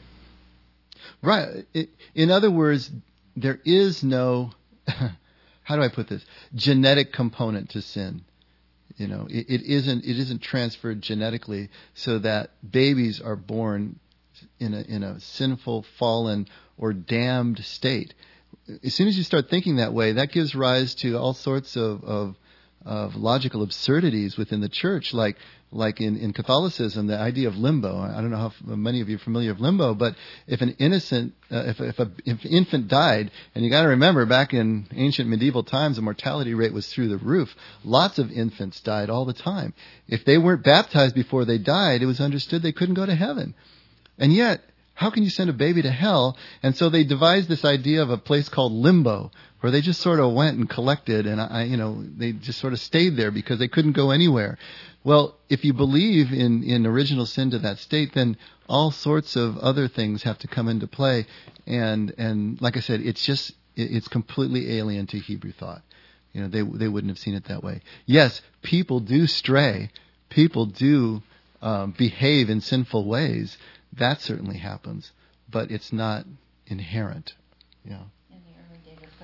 what I mean? Right. In other words, there is no, how do I put this, genetic component to sin. You know, it, it isn't it isn't transferred genetically so that babies are born in a in a sinful, fallen, or damned state. As soon as you start thinking that way, that gives rise to all sorts of, of of logical absurdities within the church, like like in, in Catholicism, the idea of limbo. I don't know how many of you are familiar with limbo, but if an innocent, uh, if if, a, if an infant died, and you got to remember, back in ancient medieval times, the mortality rate was through the roof. Lots of infants died all the time. If they weren't baptized before they died, it was understood they couldn't go to heaven. And yet, how can you send a baby to hell? And so they devised this idea of a place called limbo, where they just sort of went and collected, and I, you know, they just sort of stayed there because they couldn't go anywhere. Well, if you believe in, in original sin to that state, then all sorts of other things have to come into play. And and like I said, it's just it's completely alien to Hebrew thought. You know, they they wouldn't have seen it that way. Yes, people do stray, people do um, behave in sinful ways. That certainly happens, but it's not inherent. Yeah. In the early days of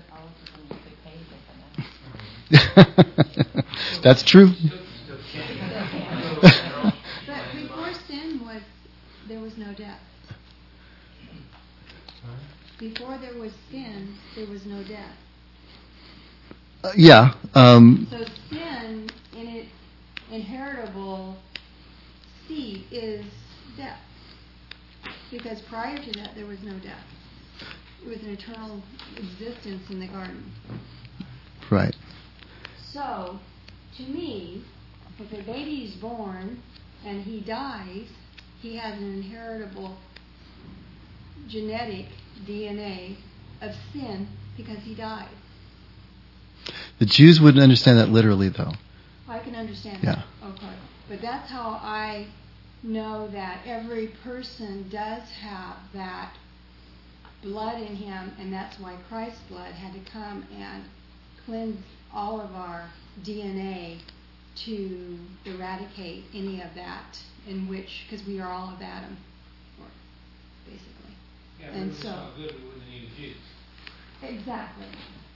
Catholicism, you could pay different. That's true. But before sin was, there was no death. Before there was sin, there was no death. Uh, yeah. Um, so sin, in its inheritable seed, is death. Because prior to that, there was no death. It was an eternal existence in the garden. Right. So, to me, if a baby is born and he dies, he has an inheritable genetic D N A of sin because he died. The Jews wouldn't understand that literally, though. I can understand yeah. that. Okay. But that's how I know that every person does have that blood in him, and that's why Christ's blood had to come and cleanse all of our D N A to eradicate any of that, in which, because we are all of Adam, or basically. Yeah, and if it so, was not good, we wouldn't have needed Jesus. Exactly.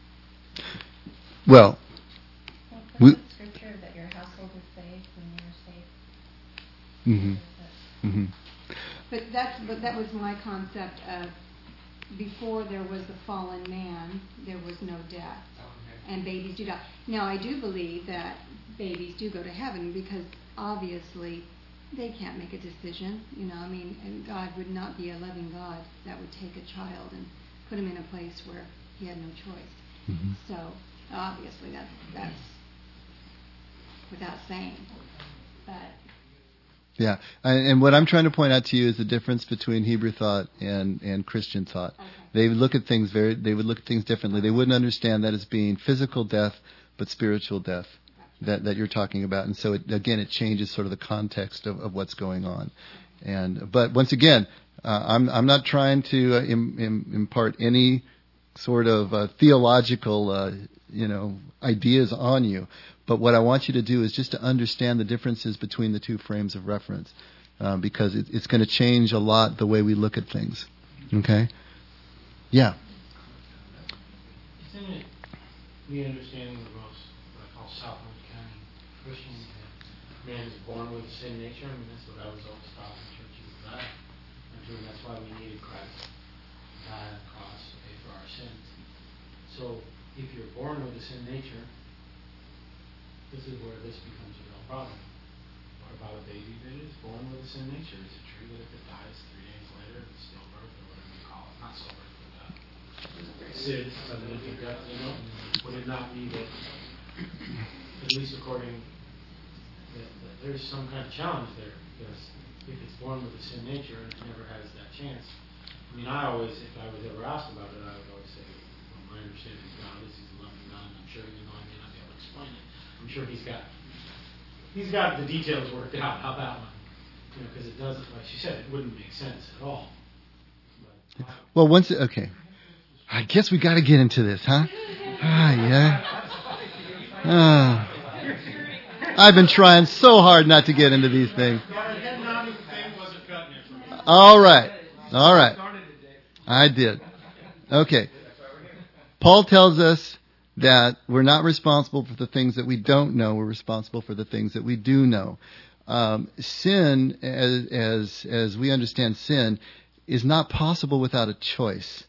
Well, Well, we, the scripture that your household is saved when you're saved. mm-hmm, mm-hmm. But that's but that was my concept of before there was the fallen man, there was no death, Okay. and babies do die. Now I do believe that babies do go to heaven because obviously they can't make a decision. You know, I mean, and God would not be a loving God that would take a child and put him in a place where he had no choice. Mm-hmm. So obviously that's that's without saying, but. Yeah, and, and what I'm trying to point out to you is the difference between Hebrew thought and, and Christian thought. Okay. They would look at things very. They would look at things differently. They wouldn't understand that as being physical death, but spiritual death that, that you're talking about. And so, it, again, it changes sort of the context of, of what's going on. And but once again, uh, I'm I'm not trying to uh, im, im, impart any sort of uh, theological, uh, you know, ideas on you. But what I want you to do is just to understand the differences between the two frames of reference, uh, because it, it's going to change a lot the way we look at things. Okay? Yeah. Isn't it we understand the most, what I call Southwood County Christians, that man is born with a sin nature? I mean, that's what I was always taught in churches that I went to, and that's why we needed Christ to die on the cross to pay for our sins. So, if you're born with a sin nature, this is where this becomes a real problem. What about a baby that is born with a sin nature? Is it true that if it dies three days later, it's stillbirth or whatever you call it? Not stillbirth, but uh, SID, sudden infant death, you know? Would it not be that, at least according, that, that there's some kind of challenge there? Because if it's born with a sin nature and it never has that chance, I mean, I always, if I was ever asked about it, I would always say, well, my understanding of God is He's a loving God, and I'm sure even though I may not be able to explain it, I'm sure he's got he's got the details worked out. How that one, you know, because it doesn't, like she said, it wouldn't make sense at all. But, well, once it, okay, I guess we got to get into this, huh? Ah, yeah. Ah. I've been trying so hard not to get into these things. All right, all right. I did. Okay. Paul tells us that we're not responsible for the things that we don't know. We're responsible for the things that we do know. Um, sin, as, as as we understand sin, is not possible without a choice.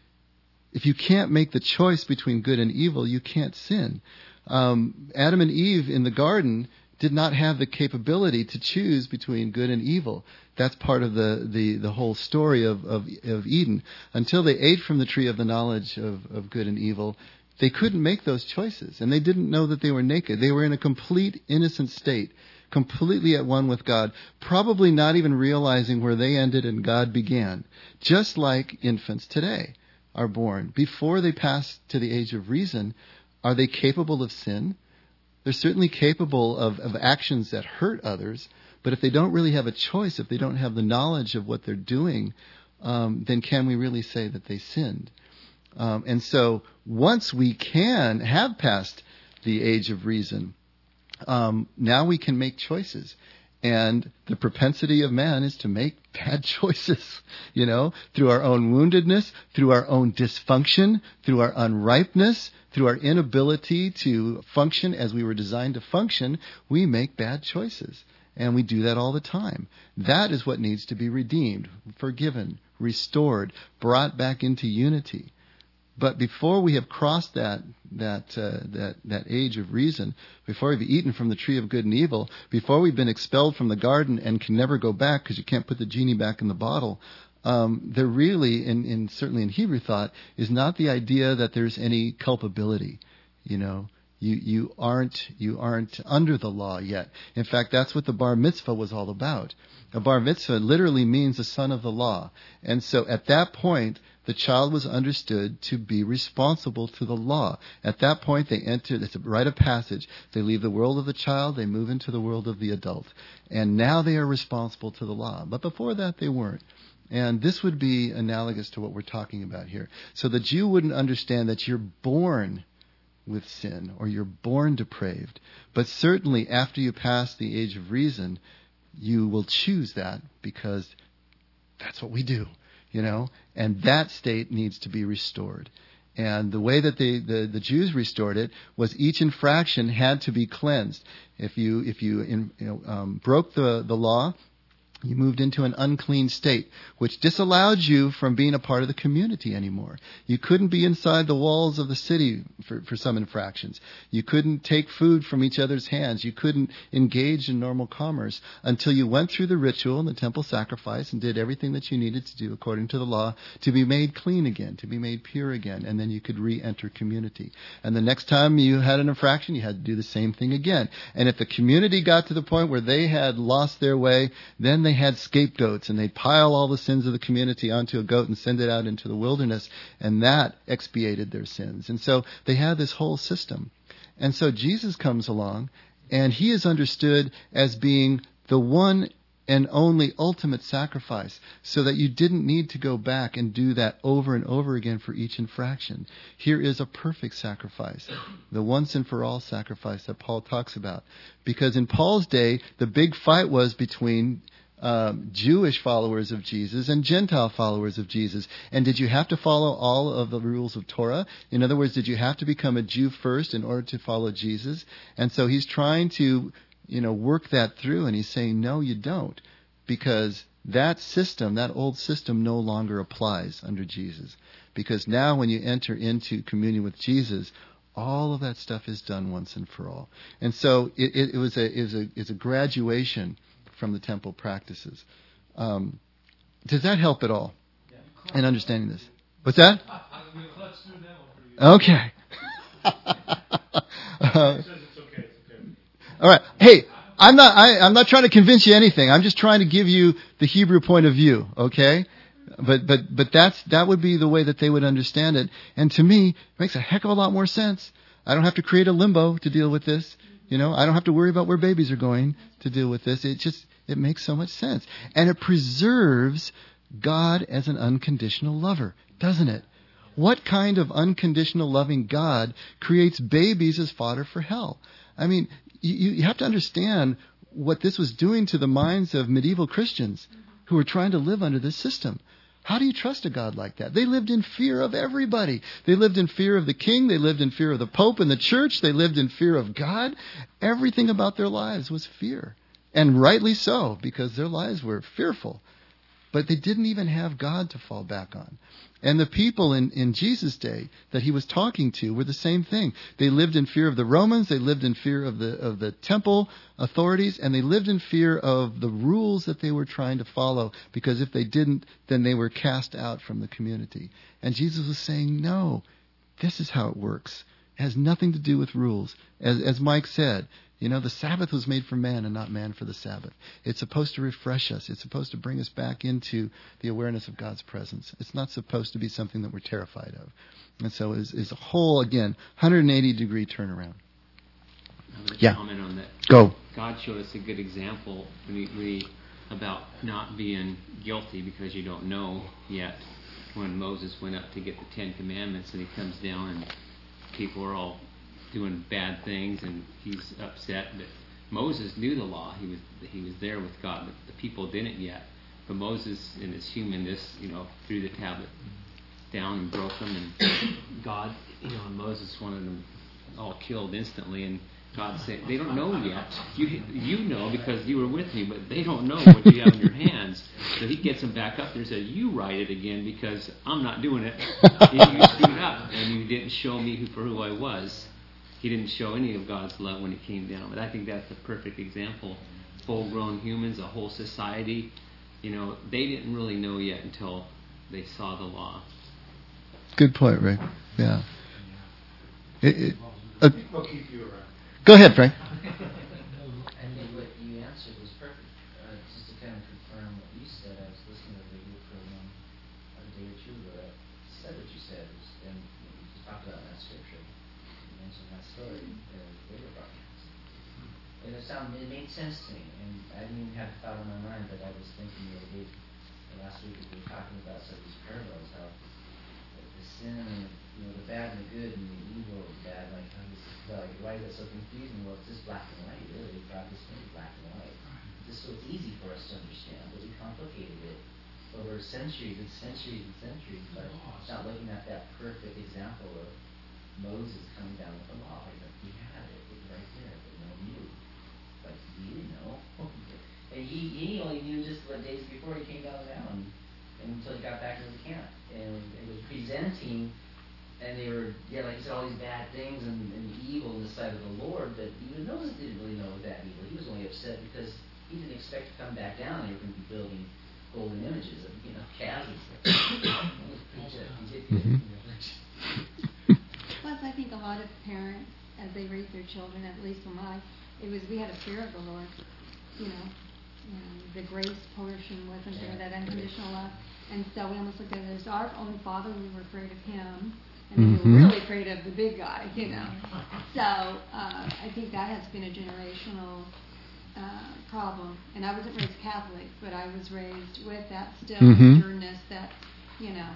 If you can't make the choice between good and evil, you can't sin. Um, Adam and Eve in the garden did not have the capability to choose between good and evil. That's part of the, the, the whole story of, of, of Eden. Until they ate from the tree of the knowledge of, of good and evil, they couldn't make those choices, and they didn't know that they were naked. They were in a complete innocent state, completely at one with God, probably not even realizing where they ended and God began. Just like infants today are born. Before they pass to the age of reason, are they capable of sin? They're certainly capable of, of actions that hurt others, but if they don't really have a choice, if they don't have the knowledge of what they're doing, um, then can we really say that they sinned? Um, and so once we can have passed the age of reason, um, now we can make choices. And the propensity of man is to make bad choices, you know, through our own woundedness, through our own dysfunction, through our unripeness, through our inability to function as we were designed to function, we make bad choices. And we do that all the time. That is what needs to be redeemed, forgiven, restored, brought back into unity. But before we have crossed that that uh, that that age of reason, before we've eaten from the tree of good and evil, before we've been expelled from the garden and can never go back because you can't put the genie back in the bottle, um, there really, in, in certainly in Hebrew thought, is not the idea that there's any culpability. You know, you you aren't you aren't under the law yet. In fact, that's what the bar mitzvah was all about. A bar mitzvah literally means a son of the law, and so at that point, the child was understood to be responsible to the law. At that point, they enter, it's a rite of passage. They leave the world of the child, they move into the world of the adult. And now they are responsible to the law. But before that, they weren't. And this would be analogous to what we're talking about here. So the Jew wouldn't understand that you're born with sin or you're born depraved. But certainly after you pass the age of reason, you will choose that because that's what we do, you know. And that state needs to be restored. And the way that they, the, the Jews restored it was each infraction had to be cleansed. If you if you, in, you know, um, broke the, the law, you moved into an unclean state, which disallowed you from being a part of the community anymore. You couldn't be inside the walls of the city for, for some infractions. You couldn't take food from each other's hands. You couldn't engage in normal commerce until you went through the ritual and the temple sacrifice and did everything that you needed to do according to the law to be made clean again, to be made pure again, and then you could re-enter community. And the next time you had an infraction, you had to do the same thing again. And if the community got to the point where they had lost their way, then they had scapegoats, and they'd pile all the sins of the community onto a goat and send it out into the wilderness, and that expiated their sins. And so they had this whole system. And so Jesus comes along, and he is understood as being the one and only ultimate sacrifice, so that you didn't need to go back and do that over and over again for each infraction. Here is a perfect sacrifice, the once and for all sacrifice that Paul talks about. Because in Paul's day, the big fight was between Um, Jewish followers of Jesus and Gentile followers of Jesus. And did you have to follow all of the rules of Torah? In other words, did you have to become a Jew first in order to follow Jesus? And so he's trying to, you know, work that through, and he's saying, no, you don't. Because that system, that old system no longer applies under Jesus. Because now when you enter into communion with Jesus, all of that stuff is done once and for all. And so it, it, it was a, it was a, it's a graduation from the temple practices. Um, does that help at all in understanding this? What's that? Okay. uh, all right. Hey, I'm not. I, I'm not trying to convince you anything. I'm just trying to give you the Hebrew point of view. Okay. But but but that's that would be the way that they would understand it. And to me, it makes a heck of a lot more sense. I don't have to create a limbo to deal with this. You know, I don't have to worry about where babies are going to deal with this. It just, it makes so much sense. And it preserves God as an unconditional lover, doesn't it? What kind of unconditional loving God creates babies as fodder for hell? I mean, you, you have to understand what this was doing to the minds of medieval Christians who were trying to live under this system. How do you trust a God like that? They lived in fear of everybody. They lived in fear of the king. They lived in fear of the Pope and the church. They lived in fear of God. Everything about their lives was fear. And rightly so, because their lives were fearful. But they didn't even have God to fall back on. And the people in, in Jesus' day that he was talking to were the same thing. They lived in fear of the Romans. They lived in fear of the of the temple authorities. And they lived in fear of the rules that they were trying to follow. Because if they didn't, then they were cast out from the community. And Jesus was saying, no, this is how it works. It has nothing to do with rules. As, as Mike said, you know, the Sabbath was made for man and not man for the Sabbath. It's supposed to refresh us. It's supposed to bring us back into the awareness of God's presence. It's not supposed to be something that we're terrified of. And so it's, it's a whole, again, one hundred eighty degree turnaround. I would Yeah. comment on that. Go. God showed us a good example when we read about not being guilty because you don't know yet. When Moses went up to get the Ten Commandments and he comes down and people are all doing bad things and he's upset. But Moses knew the law. He was he was there with God, but the people didn't yet. But Moses, in his humanness, you know, threw the tablet down and broke them, and God, you know, and Moses wanted them all killed instantly. And God said, "They don't know yet. You you know because you were with me, but they don't know what you have in your hands." So he gets them back up there and says, "You write it again because I'm not doing it. You screwed up, and you didn't show me who for who I was." He didn't show any of God's love when he came down. But I think that's a perfect example. Full-grown humans, a whole society, you know, they didn't really know yet until they saw the law. Good point, Rick. Yeah. It, it, uh, We'll keep you around. Go ahead, Frank. And then what you answered was perfect. Uh, just to kind of confirm what you said, I was listening to the radio program a day or two ago. I said what you said, was, and you just talked about that scripture. You mentioned that story, the radio broadcast. And it sounded, it made sense to me, and I didn't even have a thought in my mind, but I was thinking the other day, last week we were talking about some of these parallels, how the, the sin and the, you know, the bad and the good and the evil and bad, like how this, like why is that so confusing? Well, it's just black and white, really. God just made it black and white. Just so it's easy for us to understand, but we complicated it over centuries and centuries and centuries, but not looking at that perfect example of Moses coming down with the law. He's like, he had it, it was right there, but no knew. But he didn't know. And he, he only knew just what days before he came down the mountain, and until he got back to the camp. And it was presenting, and they were, yeah, like you said, all these bad things and, and evil in the sight of the Lord, but even Moses didn't really know that evil. He was only upset because he didn't expect to come back down and they were going to be building golden images of, you know, calves and stuff. Mm-hmm. Plus, I think a lot of parents, as they raise their children, at least for my, it was, we had a fear of the Lord, you know, and the grace portion wasn't there, that unconditional love. And so we almost looked at it as our own father, we were afraid of him, and mm-hmm. we were really afraid of the big guy, you know. So uh, I think that has been a generational uh, problem. And I wasn't raised Catholic, but I was raised with that still mm-hmm. sternness that, you know,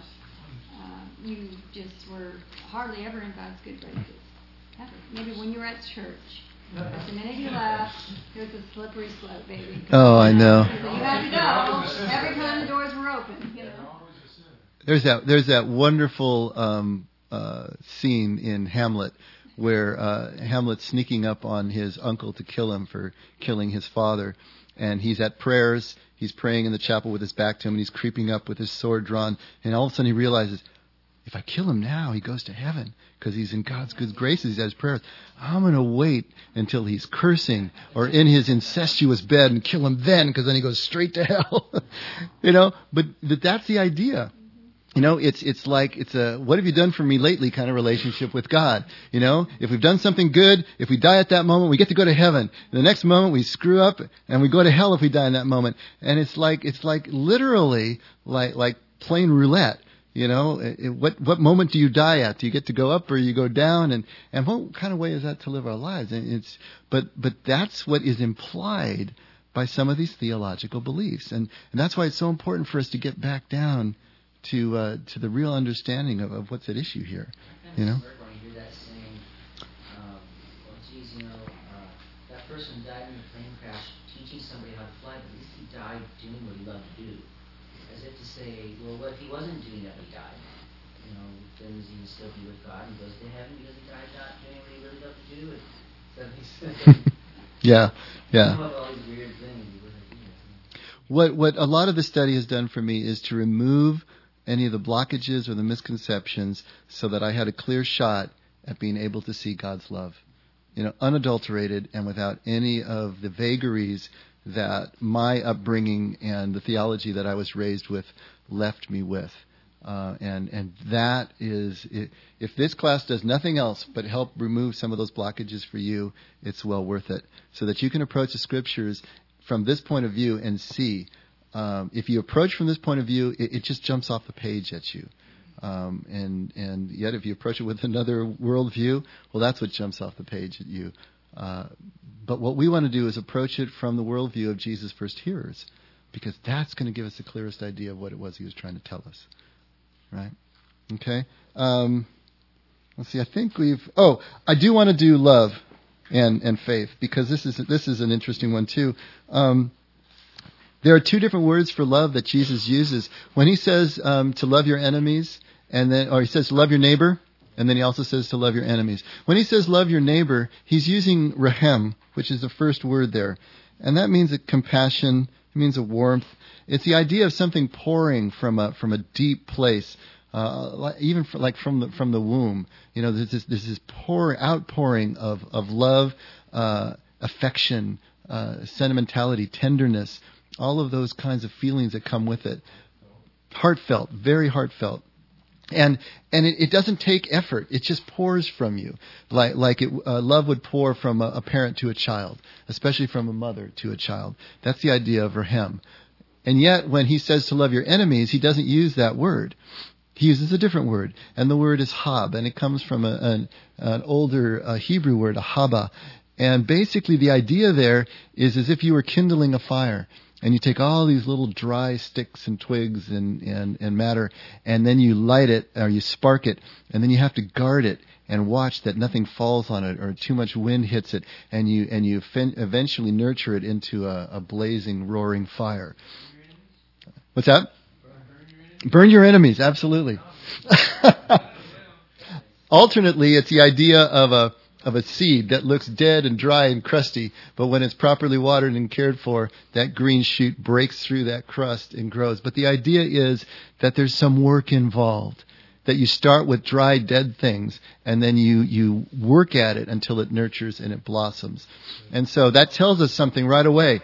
uh, you just were hardly ever in God's good graces. Ever. Maybe when you were at church. But the minute you left, it was a slippery slope, baby. Oh, I know. So you had to go every time the doors were open, you know. There's that. There's that wonderful um, uh, scene in Hamlet where uh, Hamlet's sneaking up on his uncle to kill him for killing his father, and he's at prayers. He's praying in the chapel with his back to him, and he's creeping up with his sword drawn. And all of a sudden, he realizes, if I kill him now, he goes to heaven because he's in God's good graces. He has prayers. I'm going to wait until he's cursing or in his incestuous bed and kill him then, because then he goes straight to hell. You know, but, but that's the idea. You know, it's it's like it's a what have you done for me lately kind of relationship with God. You know, if we've done something good, if we die at that moment, we get to go to heaven. And the next moment we screw up and we go to hell if we die in that moment. And it's like it's like literally like like plain roulette. You know, it, what what moment do you die at? Do you get to go up or you go down? And, and what kind of way is that to live our lives? And it's but but that's what is implied by some of these theological beliefs, and and that's why it's so important for us to get back down to uh, to the real understanding of, of what's at issue here. You know. When you hear that saying, um, well, geez, you know, uh, that person died in a plane crash, teaching somebody how to fly, but at least he died doing what he loved to do. As if to say, well, what if he wasn't doing that when he died? You know, then is he still be with God and goes to heaven because he died not doing what he really loved to do? And so he's yeah, yeah. All these weird things. What what a lot of the study has done for me is to remove any of the blockages or the misconceptions so that I had a clear shot at being able to see God's love. You know, unadulterated and without any of the vagaries that my upbringing and the theology that I was raised with left me with. Uh, and, and that is, if this class does nothing else but help remove some of those blockages for you, it's well worth it. So that you can approach the Scriptures from this point of view and see. Um, if you approach from this point of view, it, it just jumps off the page at you. Um, and, and yet if you approach it with another worldview, well, that's what jumps off the page at you. Uh, but what we want to do is approach it from the worldview of Jesus' first hearers, because that's going to give us the clearest idea of what it was he was trying to tell us. Right? Okay? Um, let's see. I think we've... Oh, I do want to do love and, and faith, because this is this is an interesting one too. Um, there are two different words for love that Jesus uses. When he says um, to love your enemies, and then, or he says to love your neighbor, and then he also says to love your enemies. When he says love your neighbor, he's using rahem, which is the first word there. And that means a compassion, it means a warmth. It's the idea of something pouring from a from a deep place, uh, even for, like from the from the womb. You know, there's this, there's this pour, outpouring of, of love, uh, affection, uh, sentimentality, tenderness, all of those kinds of feelings that come with it. Heartfelt, very heartfelt. And and it, it doesn't take effort. It just pours from you, like like it, uh, love would pour from a, a parent to a child, especially from a mother to a child. That's the idea of rahem. And yet, when he says to love your enemies, he doesn't use that word. He uses a different word, and the word is hab, and it comes from a, an, an older uh, Hebrew word, a haba, And basically the idea there is as if you were kindling a fire. And you take all these little dry sticks and twigs and, and, and matter, and then you light it, or you spark it, and then you have to guard it and watch that nothing falls on it or too much wind hits it, and you and you fin- eventually nurture it into a, a blazing, roaring fire. What's that? Burn your enemies, absolutely. Alternately, it's the idea of a of a seed that looks dead and dry and crusty, but when it's properly watered and cared for, that green shoot breaks through that crust and grows. But the idea is that there's some work involved, that you start with dry, dead things, and then you, you work at it until it nurtures and it blossoms. And so that tells us something right away.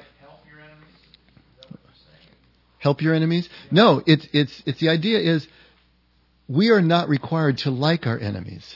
Help your enemies? No, it's, it's, it's the idea is we are not required to like our enemies.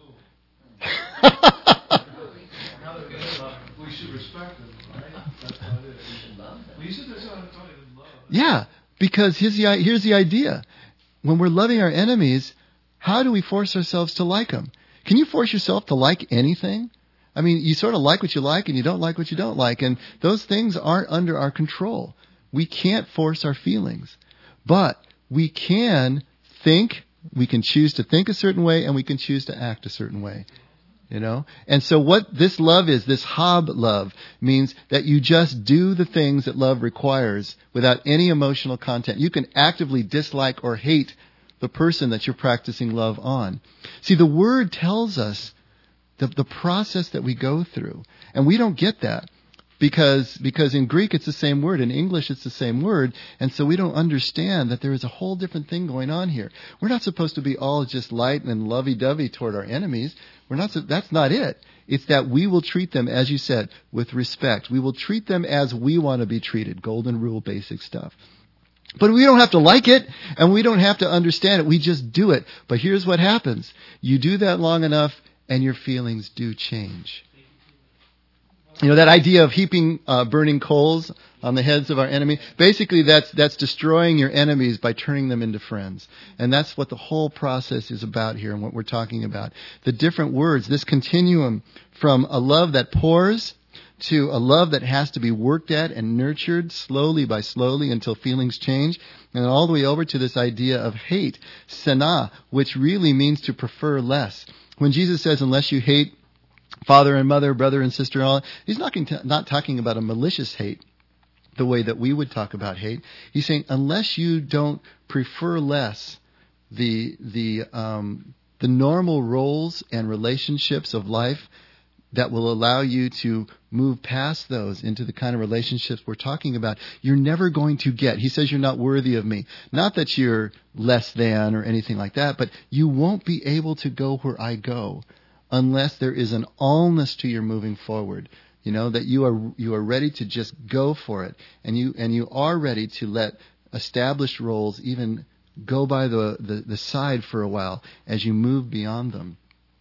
We should respect them, right? That's what it is. We should love them. Well, you said that's not talking about love. Yeah, because here's the, here's the idea. When we're loving our enemies, how do we force ourselves to like them? Can you force yourself to like anything? I mean, you sort of like what you like and you don't like what you don't like, and those things aren't under our control. We can't force our feelings. But we can think, we can choose to think a certain way, and we can choose to act a certain way. You know? And so what this love is, this Hab love, means that you just do the things that love requires without any emotional content. You can actively dislike or hate the person that you're practicing love on. See, the Word tells us the, the process that we go through. And we don't get that. Because because in Greek it's the same word, in English it's the same word, and so we don't understand that there is a whole different thing going on here. We're not supposed to be all just light and lovey-dovey toward our enemies. We're not. That's not it. It's that we will treat them, as you said, with respect. We will treat them as we want to be treated. Golden rule, basic stuff. But we don't have to like it, and we don't have to understand it. We just do it. But here's what happens. You do that long enough, and your feelings do change. You know, that idea of heaping uh, burning coals on the heads of our enemy, basically that's that's destroying your enemies by turning them into friends. And that's what the whole process is about here and what we're talking about. The different words, this continuum from a love that pours to a love that has to be worked at and nurtured slowly by slowly until feelings change, and all the way over to this idea of hate, sana, which really means to prefer less. When Jesus says, unless you hate father and mother, brother and sister, and all, he's not, not talking about a malicious hate the way that we would talk about hate. He's saying unless you don't prefer less the the um, the normal roles and relationships of life that will allow you to move past those into the kind of relationships we're talking about, you're never going to get. He says you're not worthy of me. Not that you're less than or anything like that, but you won't be able to go where I go unless there is an allness to your moving forward. You know, that you are you are ready to just go for it, and you and you are ready to let established roles even go by the, the, the side for a while as you move beyond them.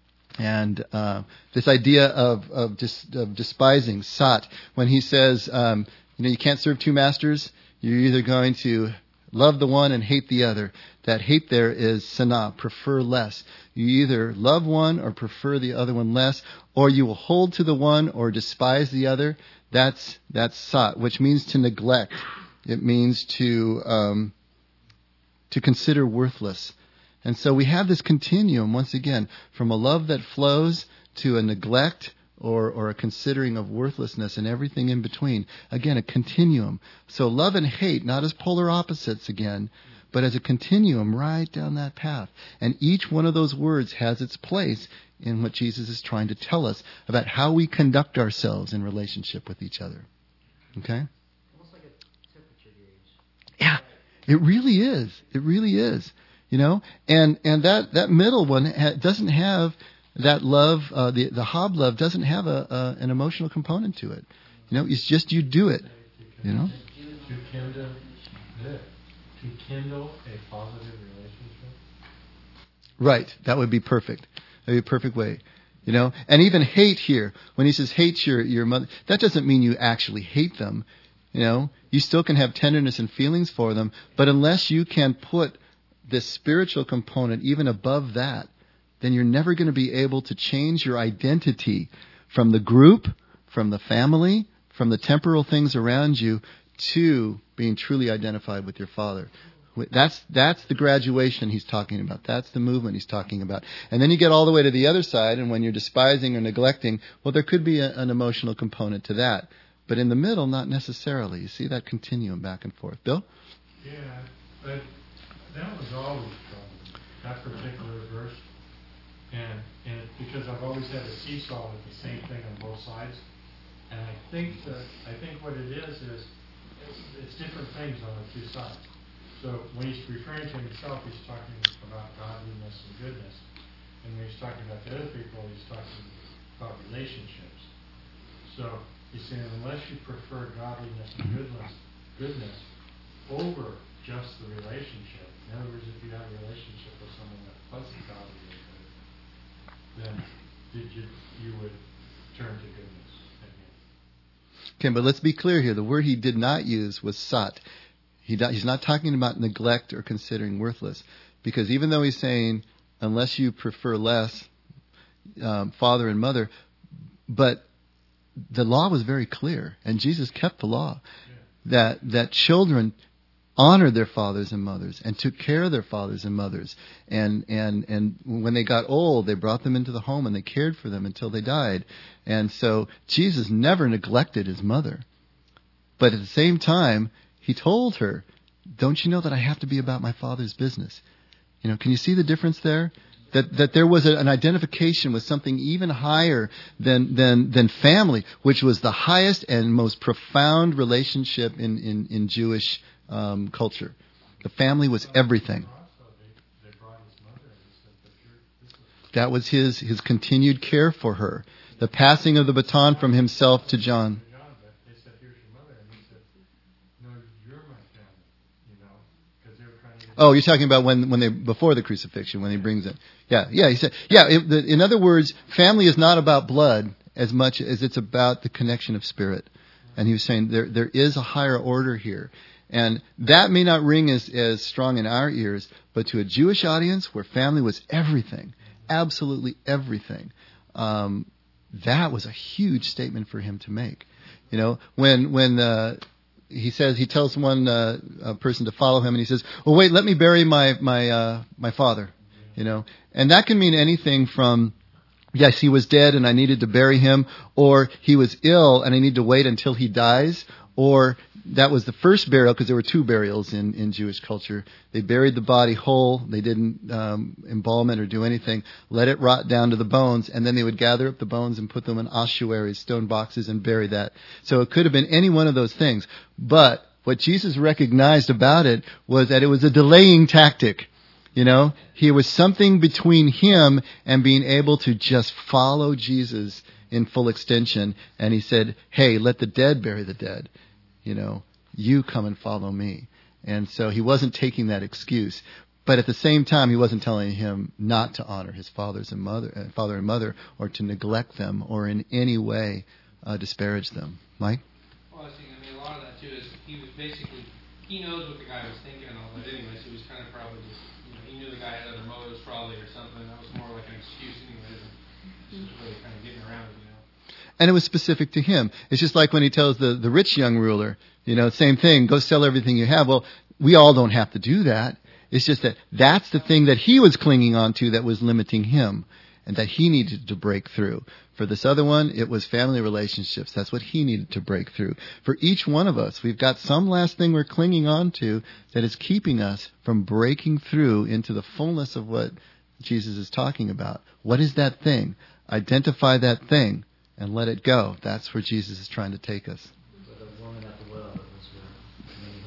And uh, this idea of of, dis, of despising, sat, when he says, um, you know, you can't serve two masters, you're either going to love the one and hate the other. That hate there is sana, prefer less. You either love one or prefer the other one less, or you will hold to the one or despise the other. That's that's sat, which means to neglect. It means to um, to consider worthless. And so we have this continuum, once again, from a love that flows to a neglect or, or a considering of worthlessness and everything in between. Again, a continuum. So love and hate, not as polar opposites again, but as a continuum right down that path. And each one of those words has its place in what Jesus is trying to tell us about how we conduct ourselves in relationship with each other. Okay? Almost like a temperature gauge. Yeah, it really is. It really is. You know, and and that, that middle one ha- doesn't have that love. Uh, the the Hab love doesn't have a, a an emotional component to it. You know, it's just you do it. You know. To kindle, to kindle a positive relationship. Right, that would be perfect. That would be a perfect way. You know, and even hate here, when he says hate your your mother, that doesn't mean you actually hate them. You know, you still can have tenderness and feelings for them, but unless you can put this spiritual component even above that, then you're never going to be able to change your identity from the group from the family, from the temporal things around you, to being truly identified with your Father. That's that's the graduation he's talking about. That's the movement he's talking about. And then you get all the way to the other side, and when you're despising or neglecting, well, there could be a, an emotional component to that. But in the middle, not necessarily. You see that continuum back and forth. Bill? Yeah, but that was always trouble, that particular verse. And, and because I've always had a seesaw with the same thing on both sides. And I think that I think what it is is it's, it's different things on the two sides. So when he's referring to himself, he's talking about godliness and goodness. And when he's talking about the other people, he's talking about relationships. So he's saying, unless you prefer godliness and goodness, goodness over just the relationship. In other words, if you have a relationship with someone that wasn't godly or good, then did you you would turn to goodness again. Okay, but let's be clear here. The word he did not use was sat. He do, he's not talking about neglect or considering worthless. Because even though he's saying, unless you prefer less, um, father and mother, but the law was very clear, and Jesus kept the law, yeah. that that children honored their fathers and mothers and took care of their fathers and mothers. And, and, and when they got old, they brought them into the home and they cared for them until they died. And so Jesus never neglected his mother. But at the same time, he told her, don't you know that I have to be about my Father's business? You know, can you see the difference there? That that there was a, an identification with something even higher than, than, than family, which was the highest and most profound relationship in, in, in Jewish um, culture. The family was everything. That was his, his continued care for her. The passing of the baton from himself to John. Oh, you're talking about when when they before the crucifixion, when he brings it. Yeah, yeah. He said, yeah. It, the, in other words, family is not about blood as much as it's about the connection of spirit. And he was saying there there is a higher order here, and that may not ring as as strong in our ears, but to a Jewish audience where family was everything, absolutely everything, um, that was a huge statement for him to make. You know, when when. Uh, He says he tells one uh, a person to follow him, and he says, "Well, wait, let me bury my my uh, my father," you know, and that can mean anything from, yes, he was dead and I needed to bury him, or he was ill and I need to wait until he dies, or that was the first burial because there were two burials in, in Jewish culture. They buried the body whole. They didn't um, embalm it or do anything. Let it rot down to the bones, and then they would gather up the bones and put them in ossuaries, stone boxes, and bury that. So it could have been any one of those things. But what Jesus recognized about it was that it was a delaying tactic. You know, he was something between him and being able to just follow Jesus in full extension. And he said, hey, let the dead bury the dead. You know, you come and follow me. And so he wasn't taking that excuse. But at the same time, he wasn't telling him not to honor his fathers and mother, uh, father and mother, or to neglect them, or in any way uh, disparage them. Mike? Well, I think, I mean, a lot of that, too, is he was basically, he knows what the guy was thinking and all that anyway, so he was kind of probably just, you know, he knew the guy had other motives probably or something. That was more like an excuse anyway. This is really kind of getting around it, you know. And it was specific to him. It's just like when he tells the, the rich young ruler, you know, same thing, go sell everything you have. Well, we all don't have to do that. It's just that that's the thing that he was clinging on to that was limiting him and that he needed to break through. For this other one, it was family relationships. That's what he needed to break through. For each one of us, we've got some last thing we're clinging on to that is keeping us from breaking through into the fullness of what Jesus is talking about. What is that thing? Identify that thing and let it go. That's where Jesus is trying to take us. But the woman at the well, it was with many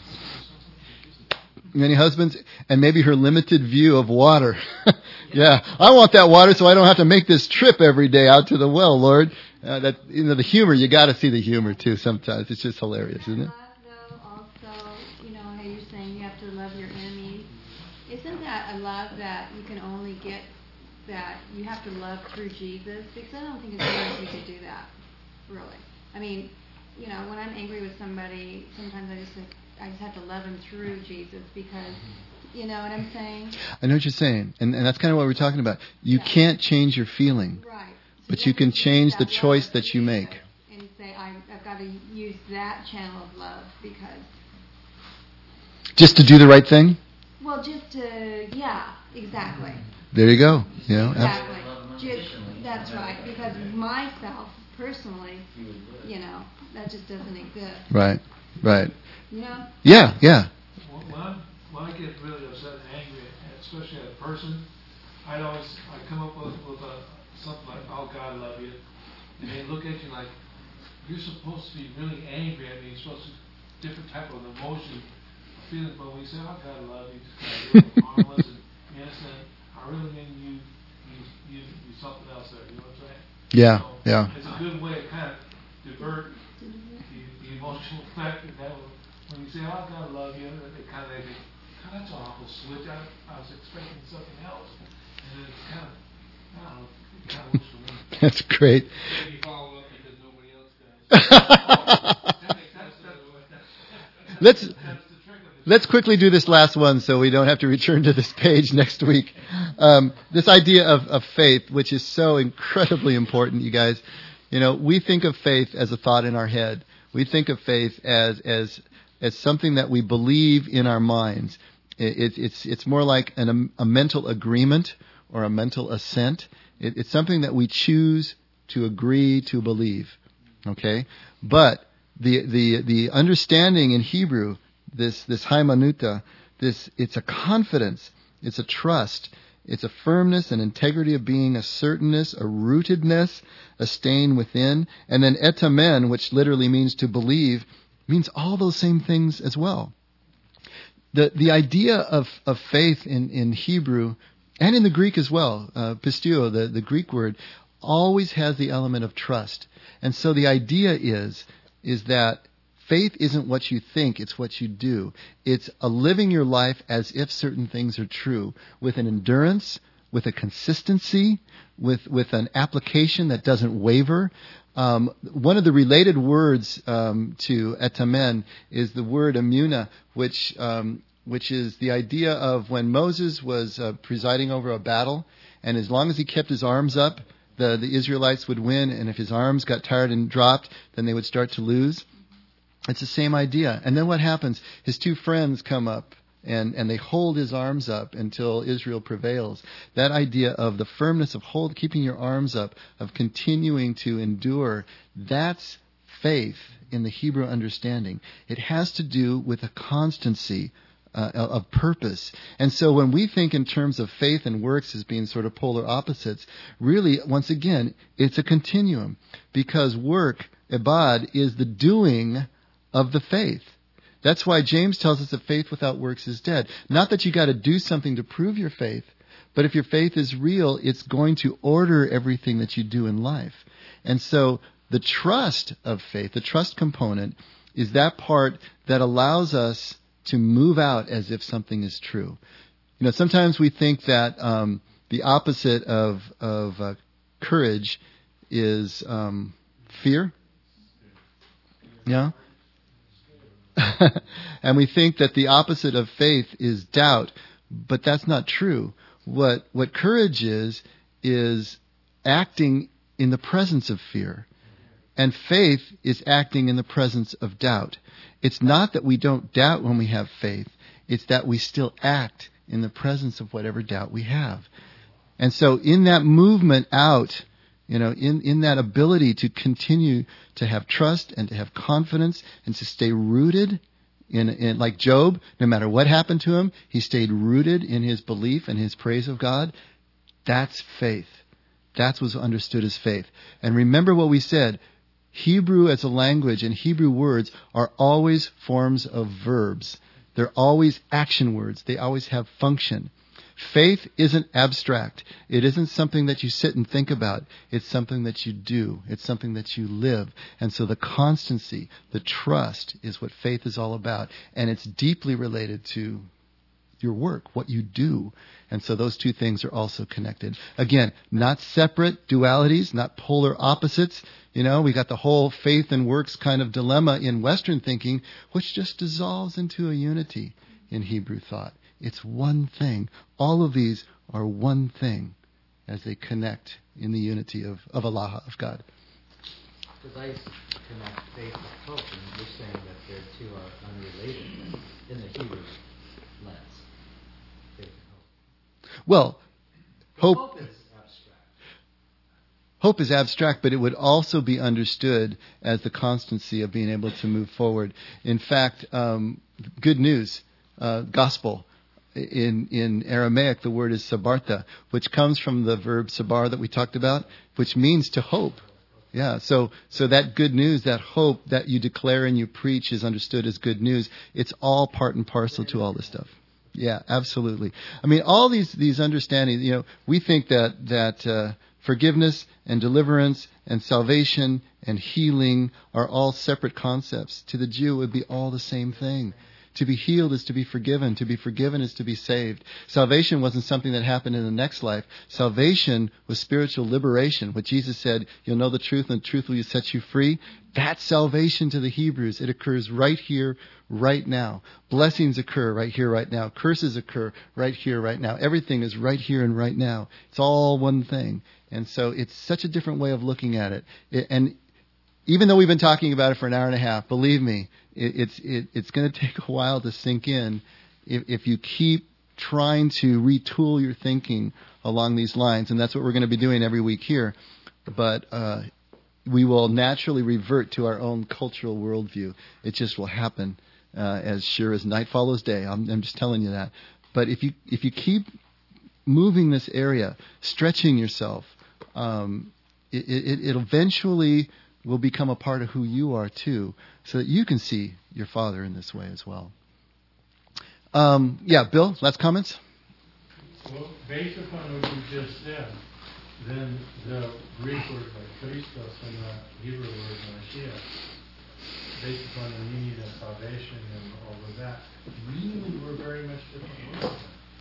husbands. Many husbands, and maybe her limited view of water. Yeah, I want that water so I don't have to make this trip every day out to the well, Lord. Uh, that you know, the humor, you got to see the humor too. Sometimes it's just hilarious, isn't it? Love, though, also, you know how you're saying you have to love your enemies. Isn't that a love that you can only get? That you have to love through Jesus? Because I don't think as humans we could do that, really. I mean, you know, when I'm angry with somebody, sometimes I just I just have to love him through Jesus because, you know what I'm saying? I know what you're saying, and and that's kind of what we're talking about. You yeah. can't change your feeling, right? So but you you can change the love choice that you make. how to use that channel of love because. Just to do the right thing? Well, just to, yeah, exactly. There you go. You know, exactly. Just, that's right. Because myself, personally, you know, that just doesn't exist. Right, right. You know? Yeah, yeah. When I, when I get really upset and angry, especially at a person, I'd always, I come up with, with a, something like, oh, God, I love you. And they look at you like, you're supposed to be really angry at me. You're supposed to, different type of emotion, feeling. But when you say, oh, God, I love you, just kind of really harmless and innocent, I really mean you, you, you, you something else there. You know what I'm saying? Yeah, so yeah. It's a good way to kind of divert the, the emotional effect. And that when you say, oh, God, I love you, it kind of, they think, God, that's an awful switch. I, I was expecting something else. And it's kind of, I don't know, it kind of works for me. That's great. Maybe follow up because nobody else does. Let's let's quickly do this last one so we don't have to return to this page next week. Um, this idea of, of faith, which is so incredibly important, you guys. You know, we think of faith as a thought in our head. We think of faith as as as something that we believe in our minds. It, it, it's it's more like an, a mental agreement or a mental assent. It, it's something that we choose to agree to believe. Okay, but the the the understanding in Hebrew, this this haimanuta, this it's a confidence, it's a trust, it's a firmness and integrity of being, a certainness, a rootedness, a staying within, and then etamen, which literally means to believe, means all those same things as well. The the idea of, of faith in, in Hebrew and in the Greek as well, uh, pisteuo, the, the Greek word, always has the element of trust. And so the idea is is that faith isn't what you think, it's what you do. It's a living your life as if certain things are true, with an endurance, with a consistency, with with an application that doesn't waver. Um, one of the related words um, to etamen is the word imuna, which um, which is the idea of when Moses was uh, presiding over a battle, and as long as he kept his arms up, the, the Israelites would win, and if his arms got tired and dropped, then they would start to lose. It's the same idea. And then what happens? His two friends come up and, and they hold his arms up until Israel prevails. That idea of the firmness of hold, keeping your arms up, of continuing to endure, that's faith in the Hebrew understanding. It has to do with a constancy uh, of purpose. And so when we think in terms of faith and works as being sort of polar opposites, really, once again, it's a continuum. Because work, ibad, is the doing of the faith. That's why James tells us that faith without works is dead. Not that you got to do something to prove your faith, but if your faith is real, it's going to order everything that you do in life. And so the trust of faith, the trust component, is that part that allows us to move out as if something is true. You know, sometimes we think that um, the opposite of of uh, courage is um, fear. Yeah. And we think that the opposite of faith is doubt, but that's not true. What what courage is, is acting in the presence of fear. And faith is acting in the presence of doubt. It's not that we don't doubt when we have faith. It's that we still act in the presence of whatever doubt we have. And so in that movement out, you know, in, in that ability to continue to have trust and to have confidence and to stay rooted in, in, like Job, no matter what happened to him, he stayed rooted in his belief and his praise of God. That's faith. That's what's understood as faith. And remember what we said, Hebrew as a language and Hebrew words are always forms of verbs. They're always action words. They always have function. Faith isn't abstract. It isn't something that you sit and think about. It's something that you do. It's something that you live. And so the constancy, the trust is what faith is all about. And it's deeply related to your work, what you do. And so those two things are also connected. Again, not separate dualities, not polar opposites. You know, we got the whole faith and works kind of dilemma in Western thinking, which just dissolves into a unity in Hebrew thought. It's one thing. All of these are one thing as they connect in the unity of, of Allah, of God. Because I used to connect faith with hope, and you're saying that their two are unrelated in the Hebrew lens. Faith and hope. Well, hope, hope is abstract. Hope is abstract, but it would also be understood as the constancy of being able to move forward. In fact, um, good news, uh, gospel. In, in Aramaic, the word is sabarta, which comes from the verb sabar that we talked about, which means to hope. Yeah, so so that good news, that hope that you declare and you preach is understood as good news. It's all part and parcel to all this stuff. Yeah, absolutely. I mean, all these these understandings, you know, we think that that uh, forgiveness and deliverance and salvation and healing are all separate concepts. To the Jew, it would be all the same thing. To be healed is to be forgiven. To be forgiven is to be saved. Salvation wasn't something that happened in the next life. Salvation was spiritual liberation. What Jesus said, you'll know the truth and the truth will set you free. That's salvation to the Hebrews. It occurs right here, right now. Blessings occur right here, right now. Curses occur right here, right now. Everything is right here and right now. It's all one thing. And so it's such a different way of looking at it. it and even though we've been talking about it for an hour and a half, believe me, it, it's it, it's going to take a while to sink in if, if you keep trying to retool your thinking along these lines. And that's what we're going to be doing every week here. But uh, we will naturally revert to our own cultural worldview. It just will happen uh, as sure as night follows day. I'm, I'm just telling you that. But if you if you keep moving this area, stretching yourself, um, it, it, it'll eventually will become a part of who you are too, so that you can see your Father in this way as well. Um, yeah, Bill, last comments? Well, based upon what you just said, then the Greek word like Christos and the Hebrew word Mashiach, based upon the meaning of salvation and all of that, really were very much different words.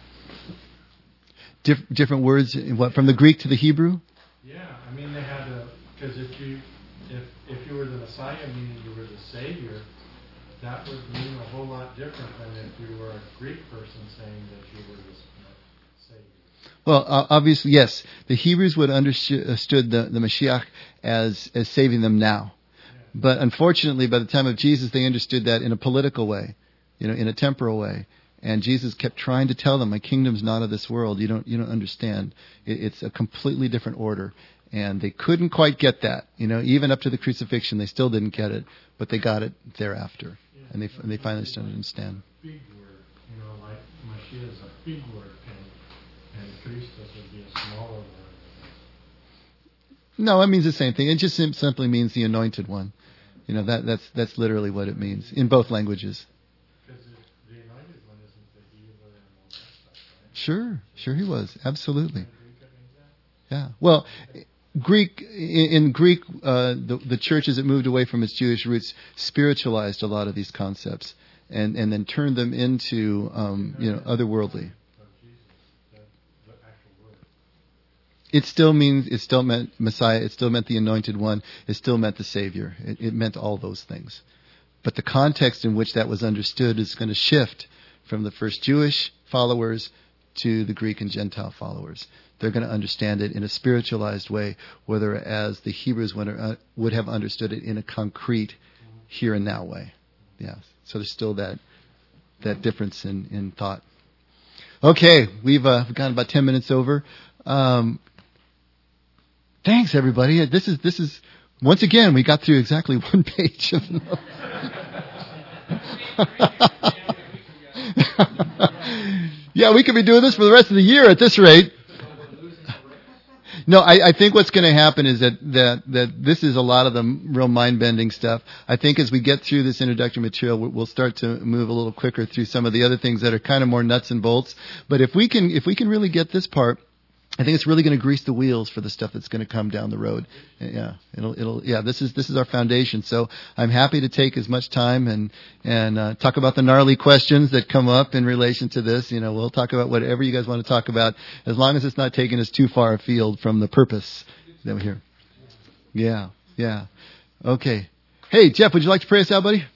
Dif- different words, what, from the Greek to the Hebrew? Yeah, I mean they had to, because if you If if you were the Messiah, meaning you were the Savior, that would mean a whole lot different than if you were a Greek person saying that you were the Savior. Well, uh, obviously, yes. The Hebrews would have understood the, the Mashiach as, as saving them now. Yeah. But unfortunately, by the time of Jesus, they understood that in a political way, you know, in a temporal way. And Jesus kept trying to tell them, my kingdom's not of this world. You don't, you don't understand. It, it's a completely different order. And they couldn't quite get that, you know. Even up to the crucifixion, they still didn't get it, but they got it thereafter, yeah, and they and they finally started to understand. Big word, you know, like Mashiach is a big word, and and Christos would be a smaller word. No, it means the same thing. It just sim- simply means the anointed one. You know, that that's that's literally what it means in both languages. Because the anointed one isn't the healer and all that stuff, right? Sure, sure, he was absolutely. Yeah, well. Greek in, in Greek, uh, the, the church as it moved away from its Jewish roots spiritualized a lot of these concepts, and, and then turned them into um, you know otherworldly. It still means it still meant Messiah. It still meant the Anointed One. It still meant the Savior. It, it meant all those things, but the context in which that was understood is going to shift from the first Jewish followers to the Greek and Gentile followers. They're going to understand it in a spiritualized way, whereas the Hebrews would, uh, would have understood it in a concrete here and now way. Yeah. So there's still that that difference in, in thought. Okay, we've uh, gone about ten minutes over. Um, thanks, everybody. This is this is once again we got through exactly one page of notes. Yeah, we could be doing this for the rest of the year at this rate. No, I, I think what's going to happen is that, that, that this is a lot of the real mind-bending stuff. I think as we get through this introductory material, we'll start to move a little quicker through some of the other things that are kind of more nuts and bolts. But if we can, if we can really get this part, I think it's really going to grease the wheels for the stuff that's going to come down the road. Yeah, it'll, it'll, yeah. This is this is our foundation. So I'm happy to take as much time and and uh, talk about the gnarly questions that come up in relation to this. You know, we'll talk about whatever you guys want to talk about, as long as it's not taking us too far afield from the purpose that we're here. Yeah, yeah. Okay. Hey, Jeff, would you like to pray us out, buddy?